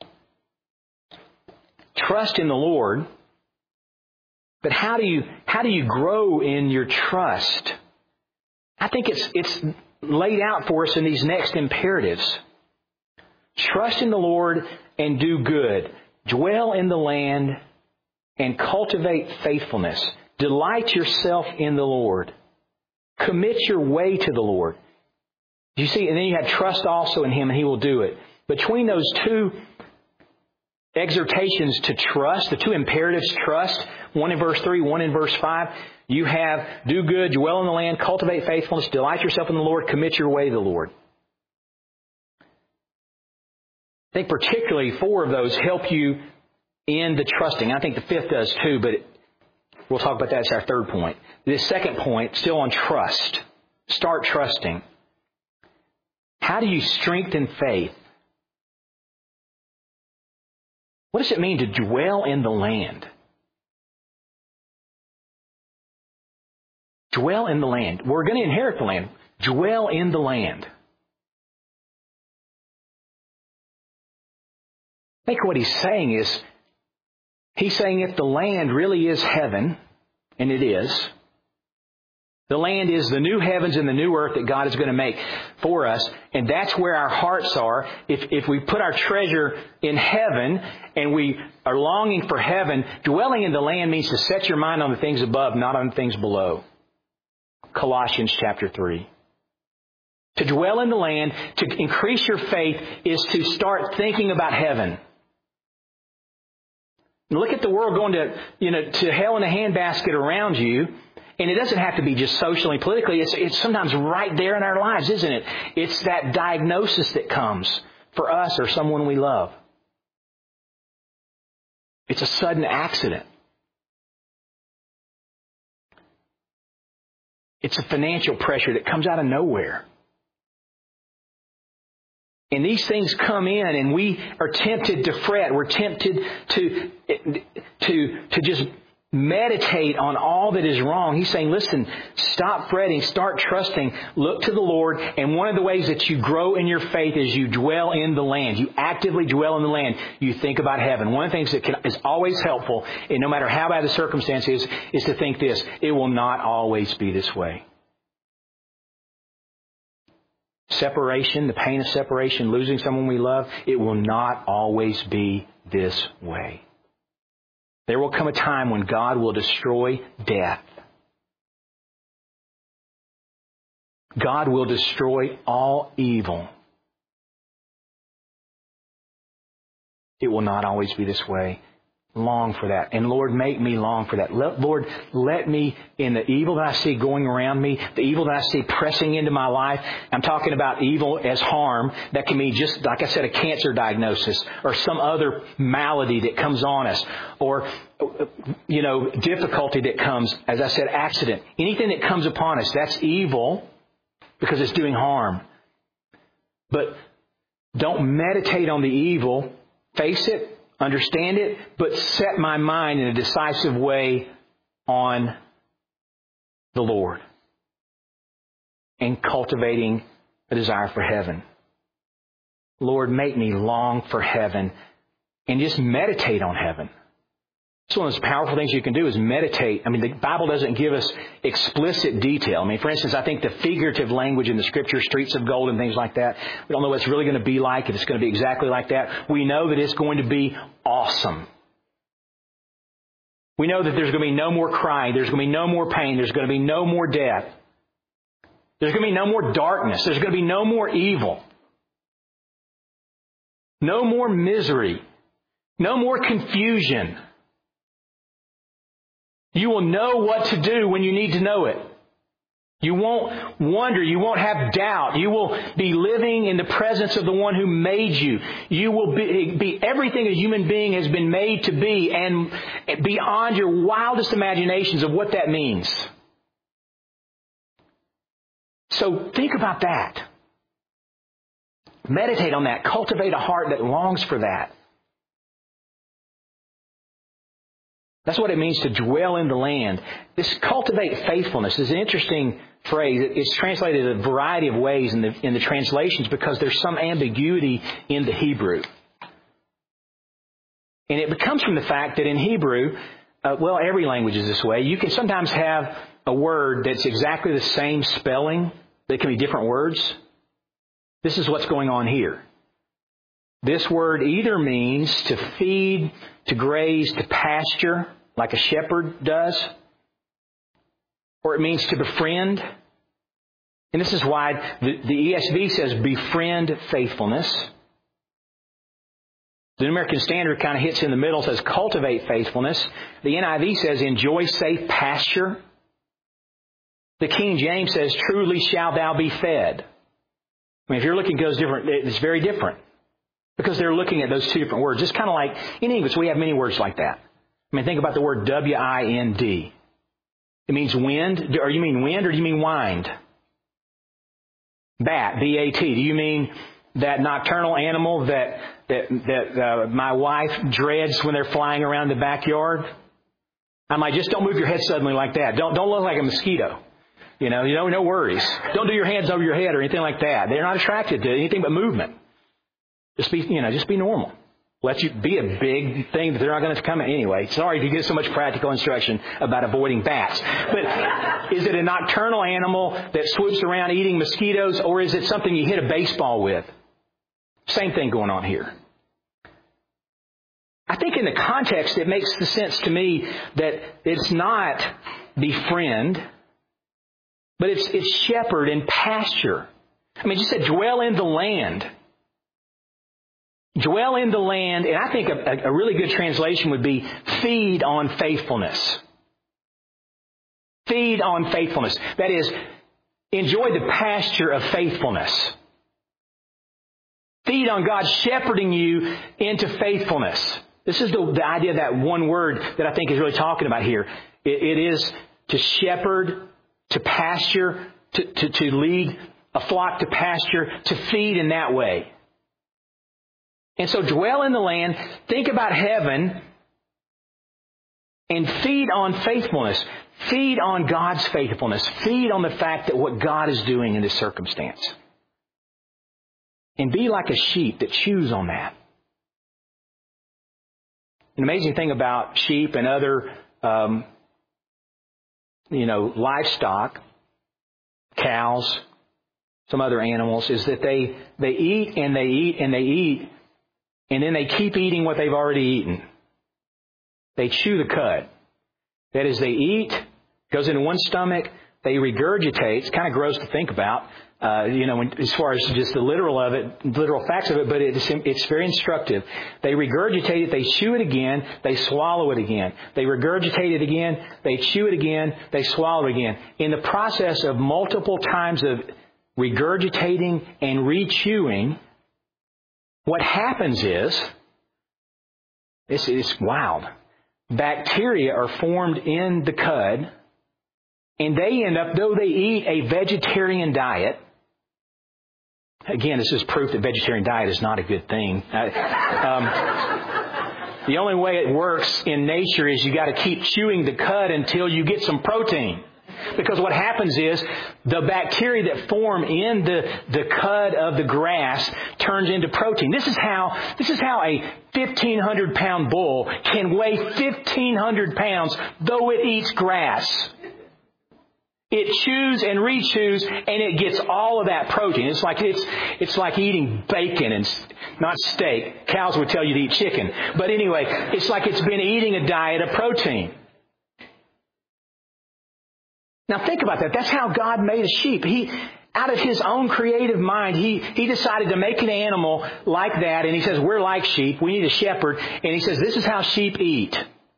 Trust in the Lord. But how do you, how do you grow in your trust? I think it's, it's laid out for us in these next imperatives. Trust in the Lord and do good. Dwell in the land and cultivate faithfulness. Delight yourself in the Lord. Commit your way to the Lord. You see, and then you have trust also in Him and He will do it. Between those two exhortations to trust, the two imperatives, trust, one in verse three, one in verse five, you have do good, dwell in the land, cultivate faithfulness, delight yourself in the Lord, commit your way to the Lord. I think particularly four of those help you in the trusting. I think the fifth does too, but we'll talk about that as our third point. This second point, still on trust. Start trusting. How do you strengthen faith? What does it mean to dwell in the land? Dwell in the land. We're going to inherit the land. Dwell in the land. I think what he's saying is, he's saying if the land really is heaven, and it is, the land is the new heavens and the new earth that God is going to make for us, and that's where our hearts are. If, if we put our treasure in heaven and we are longing for heaven, dwelling in the land means to set your mind on the things above, not on the things below. Colossians chapter three. To dwell in the land, to increase your faith, is to start thinking about heaven. Look at the world going to, you know, to hell in a handbasket around you. And it doesn't have to be just socially and politically. It's, it's sometimes right there in our lives, isn't it? It's that diagnosis that comes for us or someone we love. It's a sudden accident. It's a financial pressure that comes out of nowhere. And these things come in and we are tempted to fret. We're tempted to, to, to just meditate on all that is wrong. He's saying, listen, stop fretting, start trusting, look to the Lord. And one of the ways that you grow in your faith is you dwell in the land. You actively dwell in the land. You think about heaven. One of the things that can, is always helpful, and no matter how bad the circumstance is, is to think this: it will not always be this way. Separation, the pain of separation, losing someone we love, it will not always be this way. There will come a time when God will destroy death. God will destroy all evil. It will not always be this way. Long for that. And Lord, make me long for that. Let, Lord, let me, in the evil that I see going around me, the evil that I see pressing into my life, I'm talking about evil as harm. That can mean just, like I said, a cancer diagnosis or some other malady that comes on us, or, you know, difficulty that comes, as I said, accident. Anything that comes upon us, that's evil because it's doing harm. But don't meditate on the evil. Face it. Understand it, but set my mind in a decisive way on the Lord and cultivating a desire for heaven. Lord, make me long for heaven, and just meditate on heaven. It's one of those powerful things you can do is meditate. I mean, the Bible doesn't give us explicit detail. I mean, for instance, I think the figurative language in the Scripture, streets of gold and things like that, we don't know what it's really going to be like, if it's going to be exactly like that. We know that it's going to be awesome. We know that there's going to be no more crying. There's going to be no more pain. There's going to be no more death. There's going to be no more darkness. There's going to be no more evil. No more misery. No more confusion. You will know what to do when you need to know it. You won't wonder. You won't have doubt. You will be living in the presence of the one who made you. You will be, be everything a human being has been made to be, and beyond your wildest imaginations of what that means. So think about that. Meditate on that. Cultivate a heart that longs for that. That's what it means to dwell in the land. This cultivate faithfulness is an interesting phrase. It's translated a variety of ways in the, in the translations because there's some ambiguity in the Hebrew. And it comes from the fact that in Hebrew, uh, well, every language is this way. You can sometimes have a word that's exactly the same spelling. They can be different words. This is what's going on here. This word either means to feed, to graze, to pasture, like a shepherd does, or it means to befriend. And this is why the, the E S V says befriend faithfulness. The New American Standard kind of hits in the middle, says cultivate faithfulness. The N I V says enjoy safe pasture. The King James says truly shall thou be fed. I mean, if you're looking at those different, it's very different. Because they're looking at those two different words. It's kind of like, in English, we have many words like that. I mean, think about the word W I N D. It means wind. Or you mean wind or do you mean wind? Bat, B A T. Do you mean that nocturnal animal that that that uh, my wife dreads when they're flying around the backyard? I'm like, just don't move your head suddenly like that. Don't don't look like a mosquito. You know, you know, no worries. Don't do your hands over your head or anything like that. They're not attracted to anything but movement. Just be, you know, just be normal. Let you be a big thing that they're not going to come in. Anyway, sorry to give so much practical instruction about avoiding bats. But is it a nocturnal animal that swoops around eating mosquitoes, or is it something you hit a baseball with? Same thing going on here. I think in the context, it makes the sense to me that it's not befriend, but it's, it's shepherd and pasture. I mean, just said dwell in the land. Dwell in the land, and I think a, a really good translation would be feed on faithfulness. Feed on faithfulness. That is, enjoy the pasture of faithfulness. Feed on God shepherding you into faithfulness. This is the, the idea of that one word that I think is really talking about here. It, it is to shepherd, to pasture, to, to, to lead a flock to pasture, to feed in that way. And so dwell in the land, think about heaven, And feed on faithfulness. Feed on God's faithfulness. Feed on the fact that what God is doing in this circumstance. And be like a sheep that chews on that. An amazing thing about sheep and other, um, you know, livestock, cows, some other animals, is that they, they eat and they eat and they eat, and then they keep eating what they've already eaten. They chew the cud. That is, they eat, goes into one stomach, they regurgitate. It's kind of gross to think about, uh, you know, when, as far as just the literal of it, literal facts of it, but it's, it's very instructive. They regurgitate it, they chew it again, they swallow it again. They regurgitate it again, they chew it again, they swallow it again. In the process of multiple times of regurgitating and re-chewing, what happens is, it's, it's wild. Bacteria are formed in the cud, and they end up, though they eat a vegetarian diet, again, this is proof that vegetarian diet is not a good thing. Um, the only way it works in nature is you got to keep chewing the cud until you get some protein. Because what happens is the bacteria that form in the, the cud of the grass turns into protein. This is how this is how a fifteen hundred pound bull can weigh fifteen hundred pounds, though it eats grass. It chews and re-chews, and it gets all of that protein. It's like it's it's like eating bacon and not steak. Cows would tell you to eat chicken, but anyway, it's like it's been eating a diet of protein. Now think about that. That's how God made a sheep. He, out of His own creative mind, He, He decided to make an animal like that. And He says, we're like sheep. We need a shepherd. And He says, this is how sheep eat.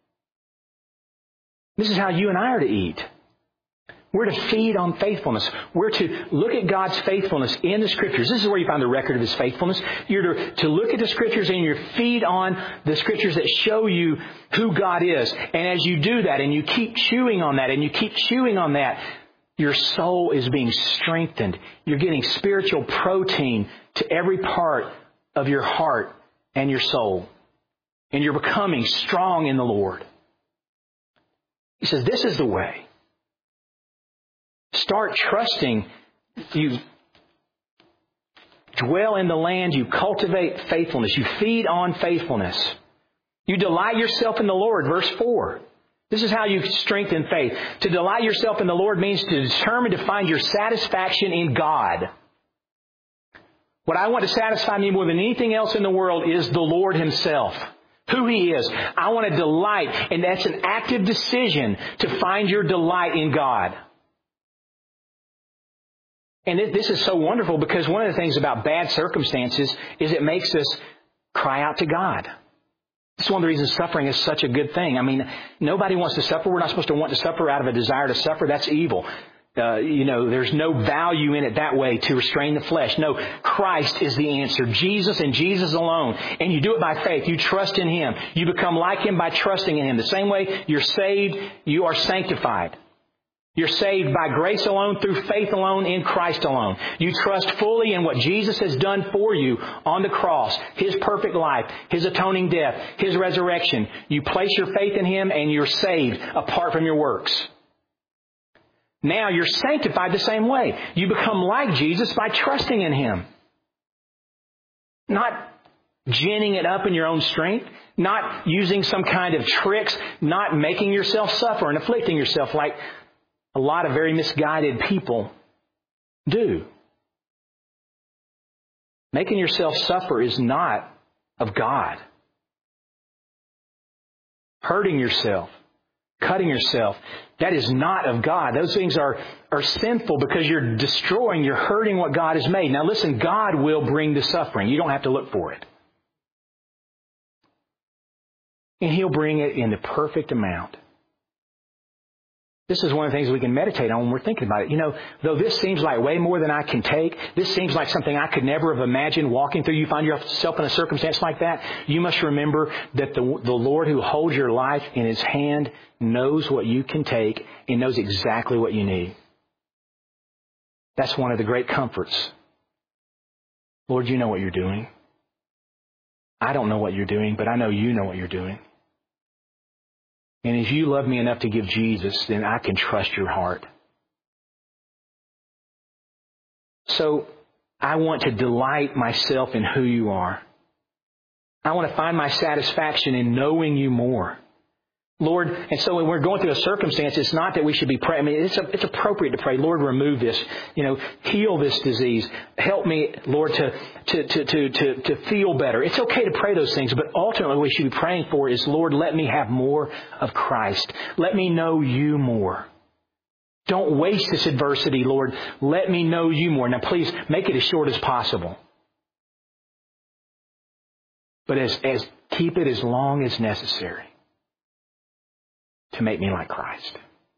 This is how you and I are to eat. We're to feed on faithfulness. We're to look at God's faithfulness in the Scriptures. This is where you find the record of His faithfulness. You're to, to look at the Scriptures and you feed on the Scriptures that show you who God is. And as you do that and you keep chewing on that and you keep chewing on that, your soul is being strengthened. You're getting spiritual protein to every part of your heart and your soul. And you're becoming strong in the Lord. He says, this is the way. Start trusting. You dwell in the land. You cultivate faithfulness. You feed on faithfulness. You delight yourself in the Lord. Verse four. This is how you strengthen faith. To delight yourself in the Lord means to determine to find your satisfaction in God. What I want to satisfy me more than anything else in the world is the Lord Himself. Who He is. I want to delight. And that's an active decision to find your delight in God. And this is so wonderful because one of the things about bad circumstances is it makes us cry out to God. This is one of the reasons suffering is such a good thing. I mean, nobody wants to suffer. We're not supposed to want to suffer out of a desire to suffer. That's evil. Uh, you know, there's no value in it that way to restrain the flesh. No, Christ is the answer. Jesus and Jesus alone. And you do it by faith. You trust in Him. You become like Him by trusting in Him. The same way you're saved, you are sanctified. You're saved by grace alone, through faith alone, in Christ alone. You trust fully in what Jesus has done for you on the cross. His perfect life, His atoning death, His resurrection. You place your faith in Him and you're saved apart from your works. Now you're sanctified the same way. You become like Jesus by trusting in Him. Not ginning it up in your own strength. Not using some kind of tricks. Not making yourself suffer and afflicting yourself like a lot of very misguided people do. Making yourself suffer is not of God. Hurting yourself, cutting yourself, that is not of God. Those things are, are sinful because you're destroying, you're hurting what God has made. Now listen, God will bring the suffering. You don't have to look for it. And He'll bring it in the perfect amount. This is one of the things we can meditate on when we're thinking about it. You know, though this seems like way more than I can take, this seems like something I could never have imagined walking through. You find yourself in a circumstance like that, you must remember that the, the Lord who holds your life in His hand knows what you can take and knows exactly what you need. That's one of the great comforts. Lord, you know what you're doing. I don't know what you're doing, but I know you know what you're doing. And if you love me enough to give Jesus, then I can trust your heart. So I want to delight myself in who you are. I want to find my satisfaction in knowing you more. Lord, and so when we're going through a circumstance, it's not that we should be praying. I mean, it's, a, it's appropriate to pray, Lord, remove this. You know, heal this disease. Help me, Lord, to, to, to, to, to, to feel better. It's okay to pray those things, but ultimately what we should be praying for is, Lord, let me have more of Christ. Let me know you more. Don't waste this adversity, Lord. Let me know you more. Now, please make it as short as possible. But as, as keep it as long as necessary to make me like Christ.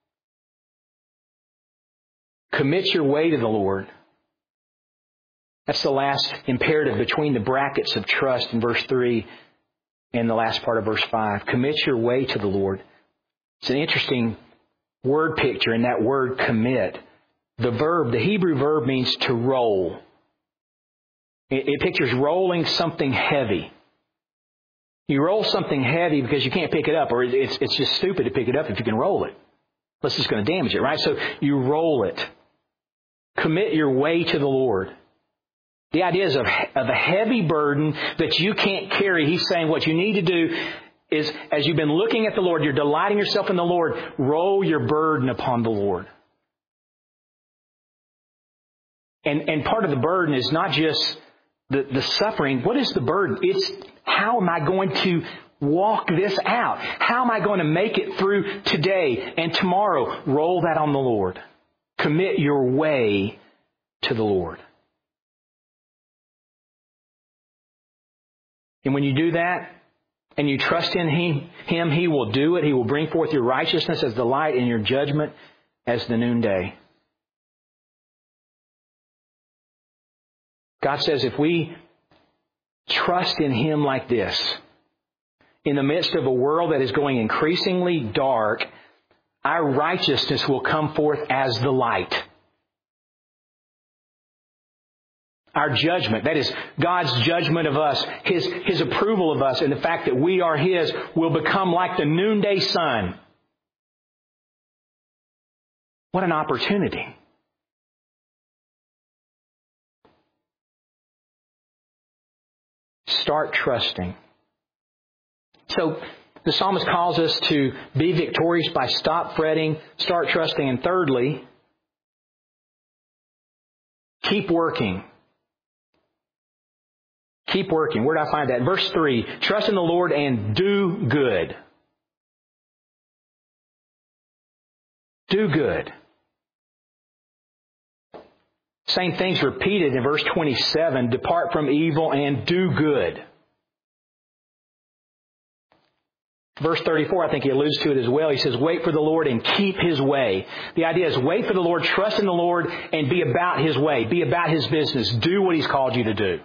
Commit your way to the Lord. That's the last imperative between the brackets of trust in verse three and the last part of verse five. Commit your way to the Lord. It's an interesting word picture in that word commit. The verb, the Hebrew verb means to roll. It, it pictures rolling something heavy. You roll something heavy because you can't pick it up, or it's it's just stupid to pick it up if you can roll it. That's just going to damage it, right? So you roll it. Commit your way to the Lord. The idea is of, of a heavy burden that you can't carry. He's saying what you need to do is, as you've been looking at the Lord, you're delighting yourself in the Lord, roll your burden upon the Lord. And and part of the burden is not just the, the suffering. What is the burden? It's how am I going to walk this out? How am I going to make it through today and tomorrow? Roll that on the Lord. Commit your way to the Lord. And when you do that, and you trust in Him, Him, He will do it. He will bring forth your righteousness as the light and your judgment as the noonday. God says if we trust in Him like this, in the midst of a world that is going increasingly dark, our righteousness will come forth as the light. Our judgment, that is God's judgment of us, His, His approval of us, and the fact that we are His will become like the noonday sun. What an opportunity. Start trusting. So the psalmist calls us to be victorious by stop fretting, start trusting, and thirdly, keep working. Keep working. Where did I find that? Verse three, trust in the Lord and do good. Do good. Same things repeated in verse twenty-seven, depart from evil and do good. Verse thirty-four, I think he alludes to it as well. He says, wait for the Lord and keep His way. The idea is wait for the Lord, trust in the Lord, and be about His way. Be about His business. Do what He's called you to do.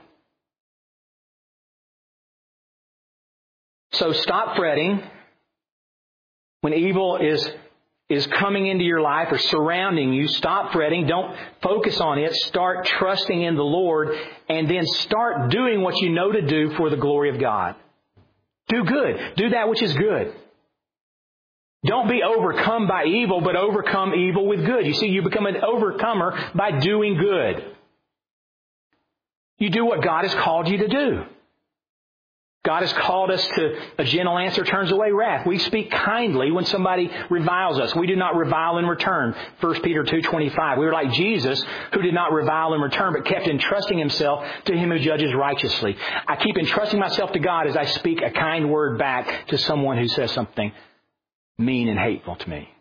So stop fretting when evil is, is coming into your life or surrounding you. Stop fretting. Don't focus on it. Start trusting in the Lord, and then start doing what you know to do for the glory of God. Do good. Do that which is good. Don't be overcome by evil, but overcome evil with good. You see, you become an overcomer by doing good. You do what God has called you to do. God has called us to a gentle answer turns away wrath. We speak kindly when somebody reviles us. We do not revile in return. First Peter two twenty-five. We are like Jesus, who did not revile in return, but kept entrusting Himself to Him who judges righteously. I keep entrusting myself to God as I speak a kind word back to someone who says something mean and hateful to me.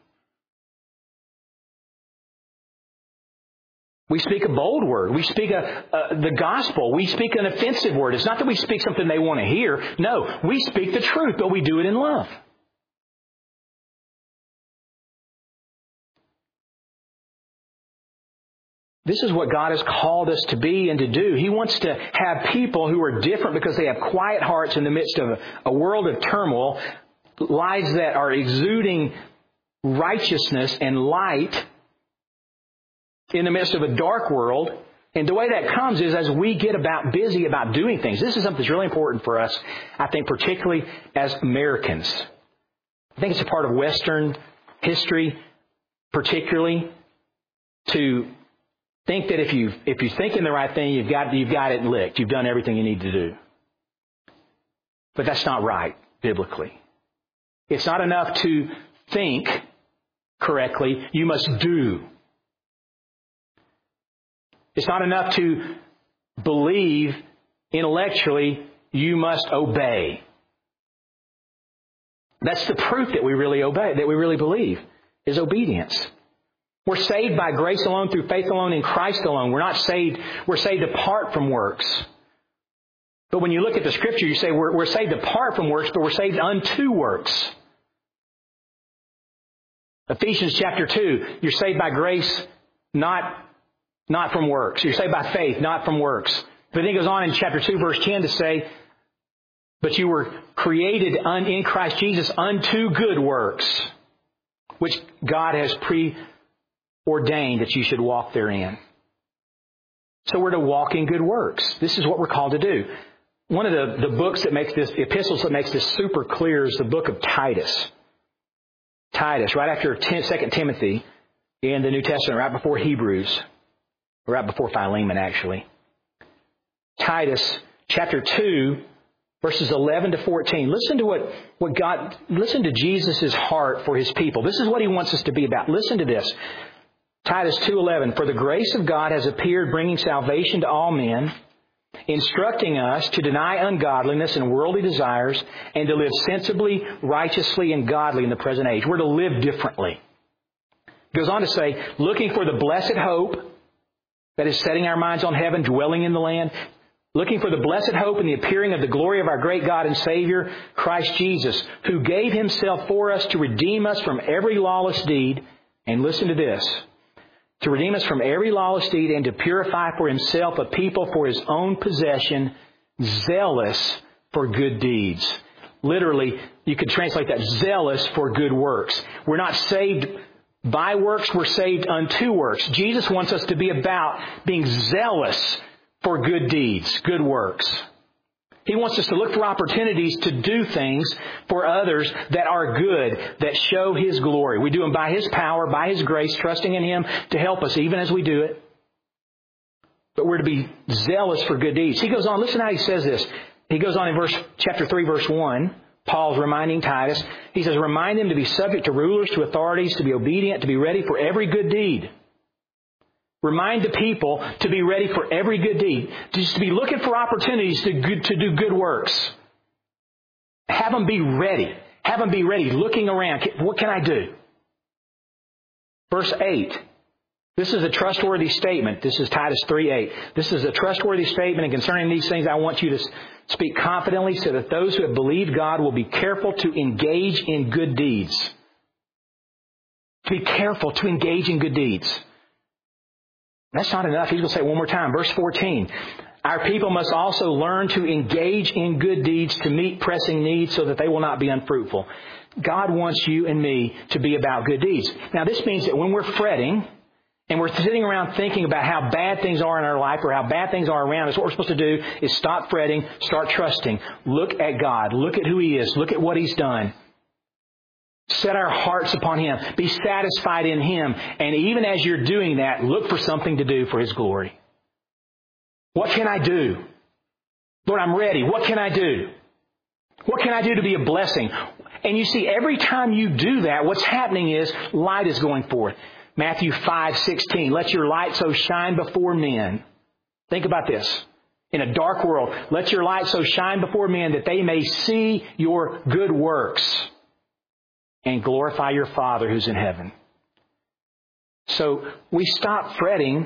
We speak a bold word. We speak a, a, the gospel. We speak an offensive word. It's not that we speak something they want to hear. No, we speak the truth, but we do it in love. This is what God has called us to be and to do. He wants to have people who are different because they have quiet hearts in the midst of a, a world of turmoil, lives that are exuding righteousness and light in the midst of a dark world. And the way that comes is as we get about busy about doing things. This is something that's really important for us, I think, particularly as Americans. I think it's a part of Western history, particularly, to think that if you if you're thinking the right thing, you've got you've got it licked. You've done everything you need to do. But that's not right biblically. It's not enough to think correctly. You must do. It's not enough to believe intellectually. You must obey. That's the proof that we really obey, that we really believe, is obedience. We're saved by grace alone, through faith alone, in Christ alone. We're not saved, we're saved apart from works. But when you look at the Scripture, you say we're, we're saved apart from works, but we're saved unto works. Ephesians chapter two, you're saved by grace, not, not from works. You're saved by faith, not from works. But then he goes on in chapter two, verse ten to say, but you were created in Christ Jesus unto good works, which God has preordained that you should walk therein. So we're to walk in good works. This is what we're called to do. One of the, the books that makes this, the epistles that makes this super clear is the book of Titus. Titus, right after Second Timothy in the New Testament, right before Hebrews, right before Philemon actually. Titus chapter two, verses eleven to fourteen. Listen to what, what God, listen to Jesus' heart for His people. This is what He wants us to be about. Listen to this. Titus two eleven. For the grace of God has appeared, bringing salvation to all men, instructing us to deny ungodliness and worldly desires, and to live sensibly, righteously, and godly in the present age. We're to live differently. It goes on to say, looking for the blessed hope that is setting our minds on heaven, dwelling in the land, looking for the blessed hope and the appearing of the glory of our great God and Savior, Christ Jesus, who gave Himself for us to redeem us from every lawless deed. And listen to this. To redeem us from every lawless deed and to purify for Himself a people for His own possession, zealous for good deeds. Literally, you could translate that, zealous for good works. We're not saved by works, we're saved unto works. Jesus wants us to be about being zealous for good deeds, good works. He wants us to look for opportunities to do things for others that are good, that show His glory. We do them by His power, by His grace, trusting in Him to help us even as we do it. But we're to be zealous for good deeds. He goes on, listen how he says this. He goes on in verse chapter three, verse one. Paul's reminding Titus. He says, remind them to be subject to rulers, to authorities, to be obedient, to be ready for every good deed. Remind the people to be ready for every good deed. Just to be looking for opportunities to, good, to do good works. Have them be ready. Have them be ready, looking around. What can I do? Verse eight. This is a trustworthy statement. This is Titus three eight. This is a trustworthy statement, and concerning these things I want you to speak confidently so that those who have believed God will be careful to engage in good deeds. To be careful to engage in good deeds. That's not enough. He's going to say it one more time. Verse fourteen. Our people must also learn to engage in good deeds to meet pressing needs so that they will not be unfruitful. God wants you and me to be about good deeds. Now, this means that when we're fretting and we're sitting around thinking about how bad things are in our life or how bad things are around us, what we're supposed to do is stop fretting, start trusting. Look at God. Look at who He is. Look at what He's done. Set our hearts upon Him. Be satisfied in Him. And even as you're doing that, look for something to do for His glory. What can I do? Lord, I'm ready. What can I do? What can I do to be a blessing? And you see, every time you do that, what's happening is light is going forth. Matthew five sixteen. Let your light so shine before men. Think about this. In a dark world, let your light so shine before men that they may see your good works and glorify your Father who's in heaven. So we stop fretting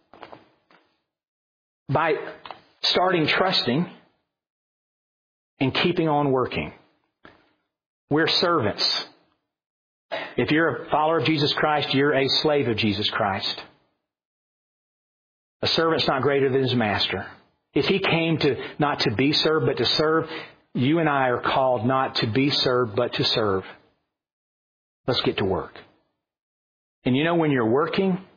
by starting trusting and keeping on working. We're servants. If you're a follower of Jesus Christ, you're a slave of Jesus Christ. A servant's not greater than his master. If He came to not to be served, but to serve, you and I are called not to be served, but to serve. Let's get to work. And you know, when you're working,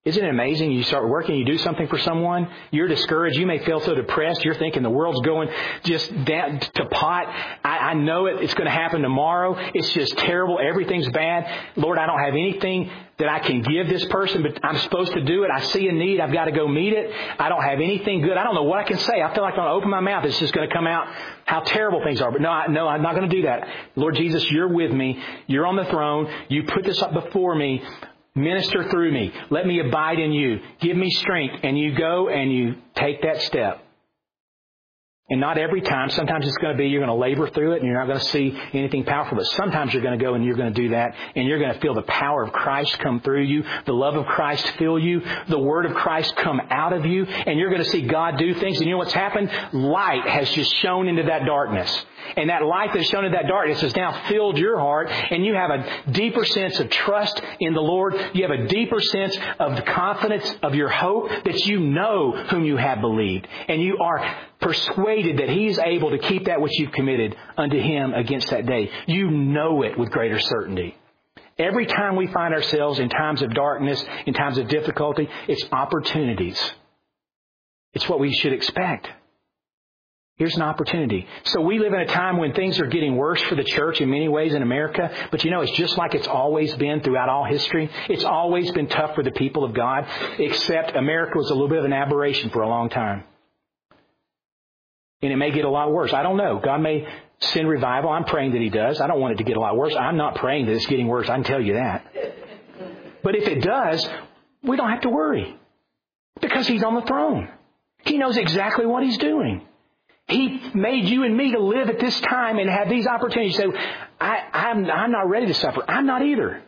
Isn't it amazing? You start working, you do something for someone, you're discouraged, you may feel so depressed, you're thinking the world's going just down to pot. I, I know it, it's going to happen tomorrow. It's just terrible. Everything's bad. Lord, I don't have anything that I can give this person, but I'm supposed to do it. I see a need. I've got to go meet it. I don't have anything good. I don't know what I can say. I feel like I'm going to open my mouth. It's just going to come out how terrible things are. But no, I, no, I'm not going to do that. Lord Jesus, you're with me. You're on the throne. You put this up before me. Minister through me. Let me abide in you. Give me strength. And you go and you take that step. And not every time. Sometimes it's going to be you're going to labor through it and you're not going to see anything powerful. But sometimes you're going to go and you're going to do that. And you're going to feel the power of Christ come through you. The love of Christ fill you. The Word of Christ come out of you. And you're going to see God do things. And you know what's happened? Light has just shone into that darkness. And that light that's shown in that darkness has now filled your heart. And you have a deeper sense of trust in the Lord. You have a deeper sense of the confidence of your hope that you know whom you have believed. And you are persuaded that He is able to keep that which you've committed unto Him against that day. You know it with greater certainty. Every time we find ourselves in times of darkness, in times of difficulty, it's opportunities. It's what we should expect. Here's an opportunity. So we live in a time when things are getting worse for the church in many ways in America. But you know, it's just like it's always been throughout all history. It's always been tough for the people of God, except America was a little bit of an aberration for a long time. And it may get a lot worse. I don't know. God may send revival. I'm praying that He does. I don't want it to get a lot worse. I'm not praying that it's getting worse. I can tell you that. But if it does, we don't have to worry. Because He's on the throne. He knows exactly what He's doing. He made you and me to live at this time and have these opportunities. So I, I'm, I'm not ready to suffer. I'm not either.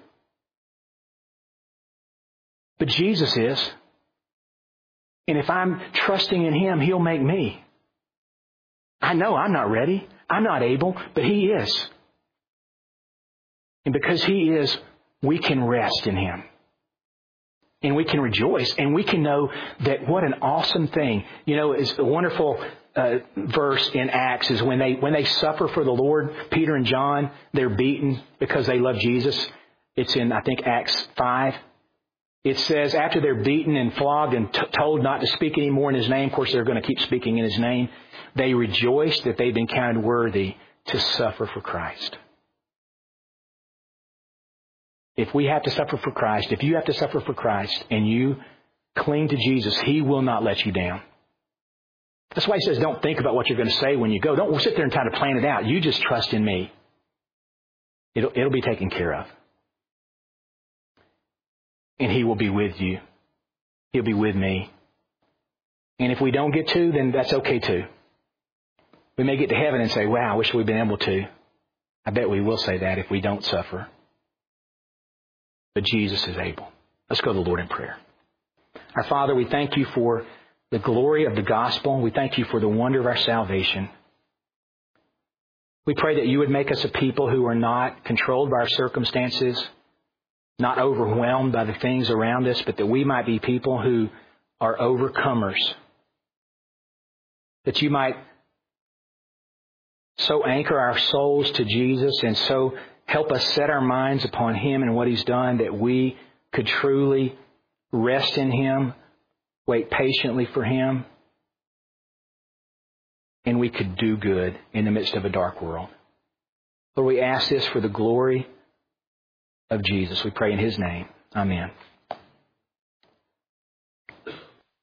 But Jesus is. And if I'm trusting in Him, He'll make me. I know I'm not ready. I'm not able, but He is. And because He is, we can rest in Him. And we can rejoice. And we can know that what an awesome thing. You know, it's a wonderful uh, verse in Acts is when they when they suffer for the Lord, Peter and John, they're beaten because they love Jesus. It's in, I think, Acts five. It says after they're beaten and flogged and t- told not to speak anymore in His name, of course they're going to keep speaking in His name, they rejoice that they've been counted worthy to suffer for Christ. If we have to suffer for Christ, if you have to suffer for Christ and you cling to Jesus, He will not let you down. That's why He says don't think about what you're going to say when you go. Don't sit there and try to plan it out. You just trust in me. It'll, it'll be taken care of. And He will be with you. He'll be with me. And if we don't get to, then that's okay too. We may get to heaven and say, wow, I wish we'd been able to. I bet we will say that if we don't suffer. But Jesus is able. Let's go to the Lord in prayer. Our Father, we thank You for the glory of the gospel. We thank You for the wonder of our salvation. We pray that You would make us a people who are not controlled by our circumstances, not overwhelmed by the things around us, but that we might be people who are overcomers. That You might so anchor our souls to Jesus and so help us set our minds upon Him and what He's done that we could truly rest in Him, wait patiently for Him, and we could do good in the midst of a dark world. Lord, we ask this for the glory of Jesus. We pray in His name. Amen.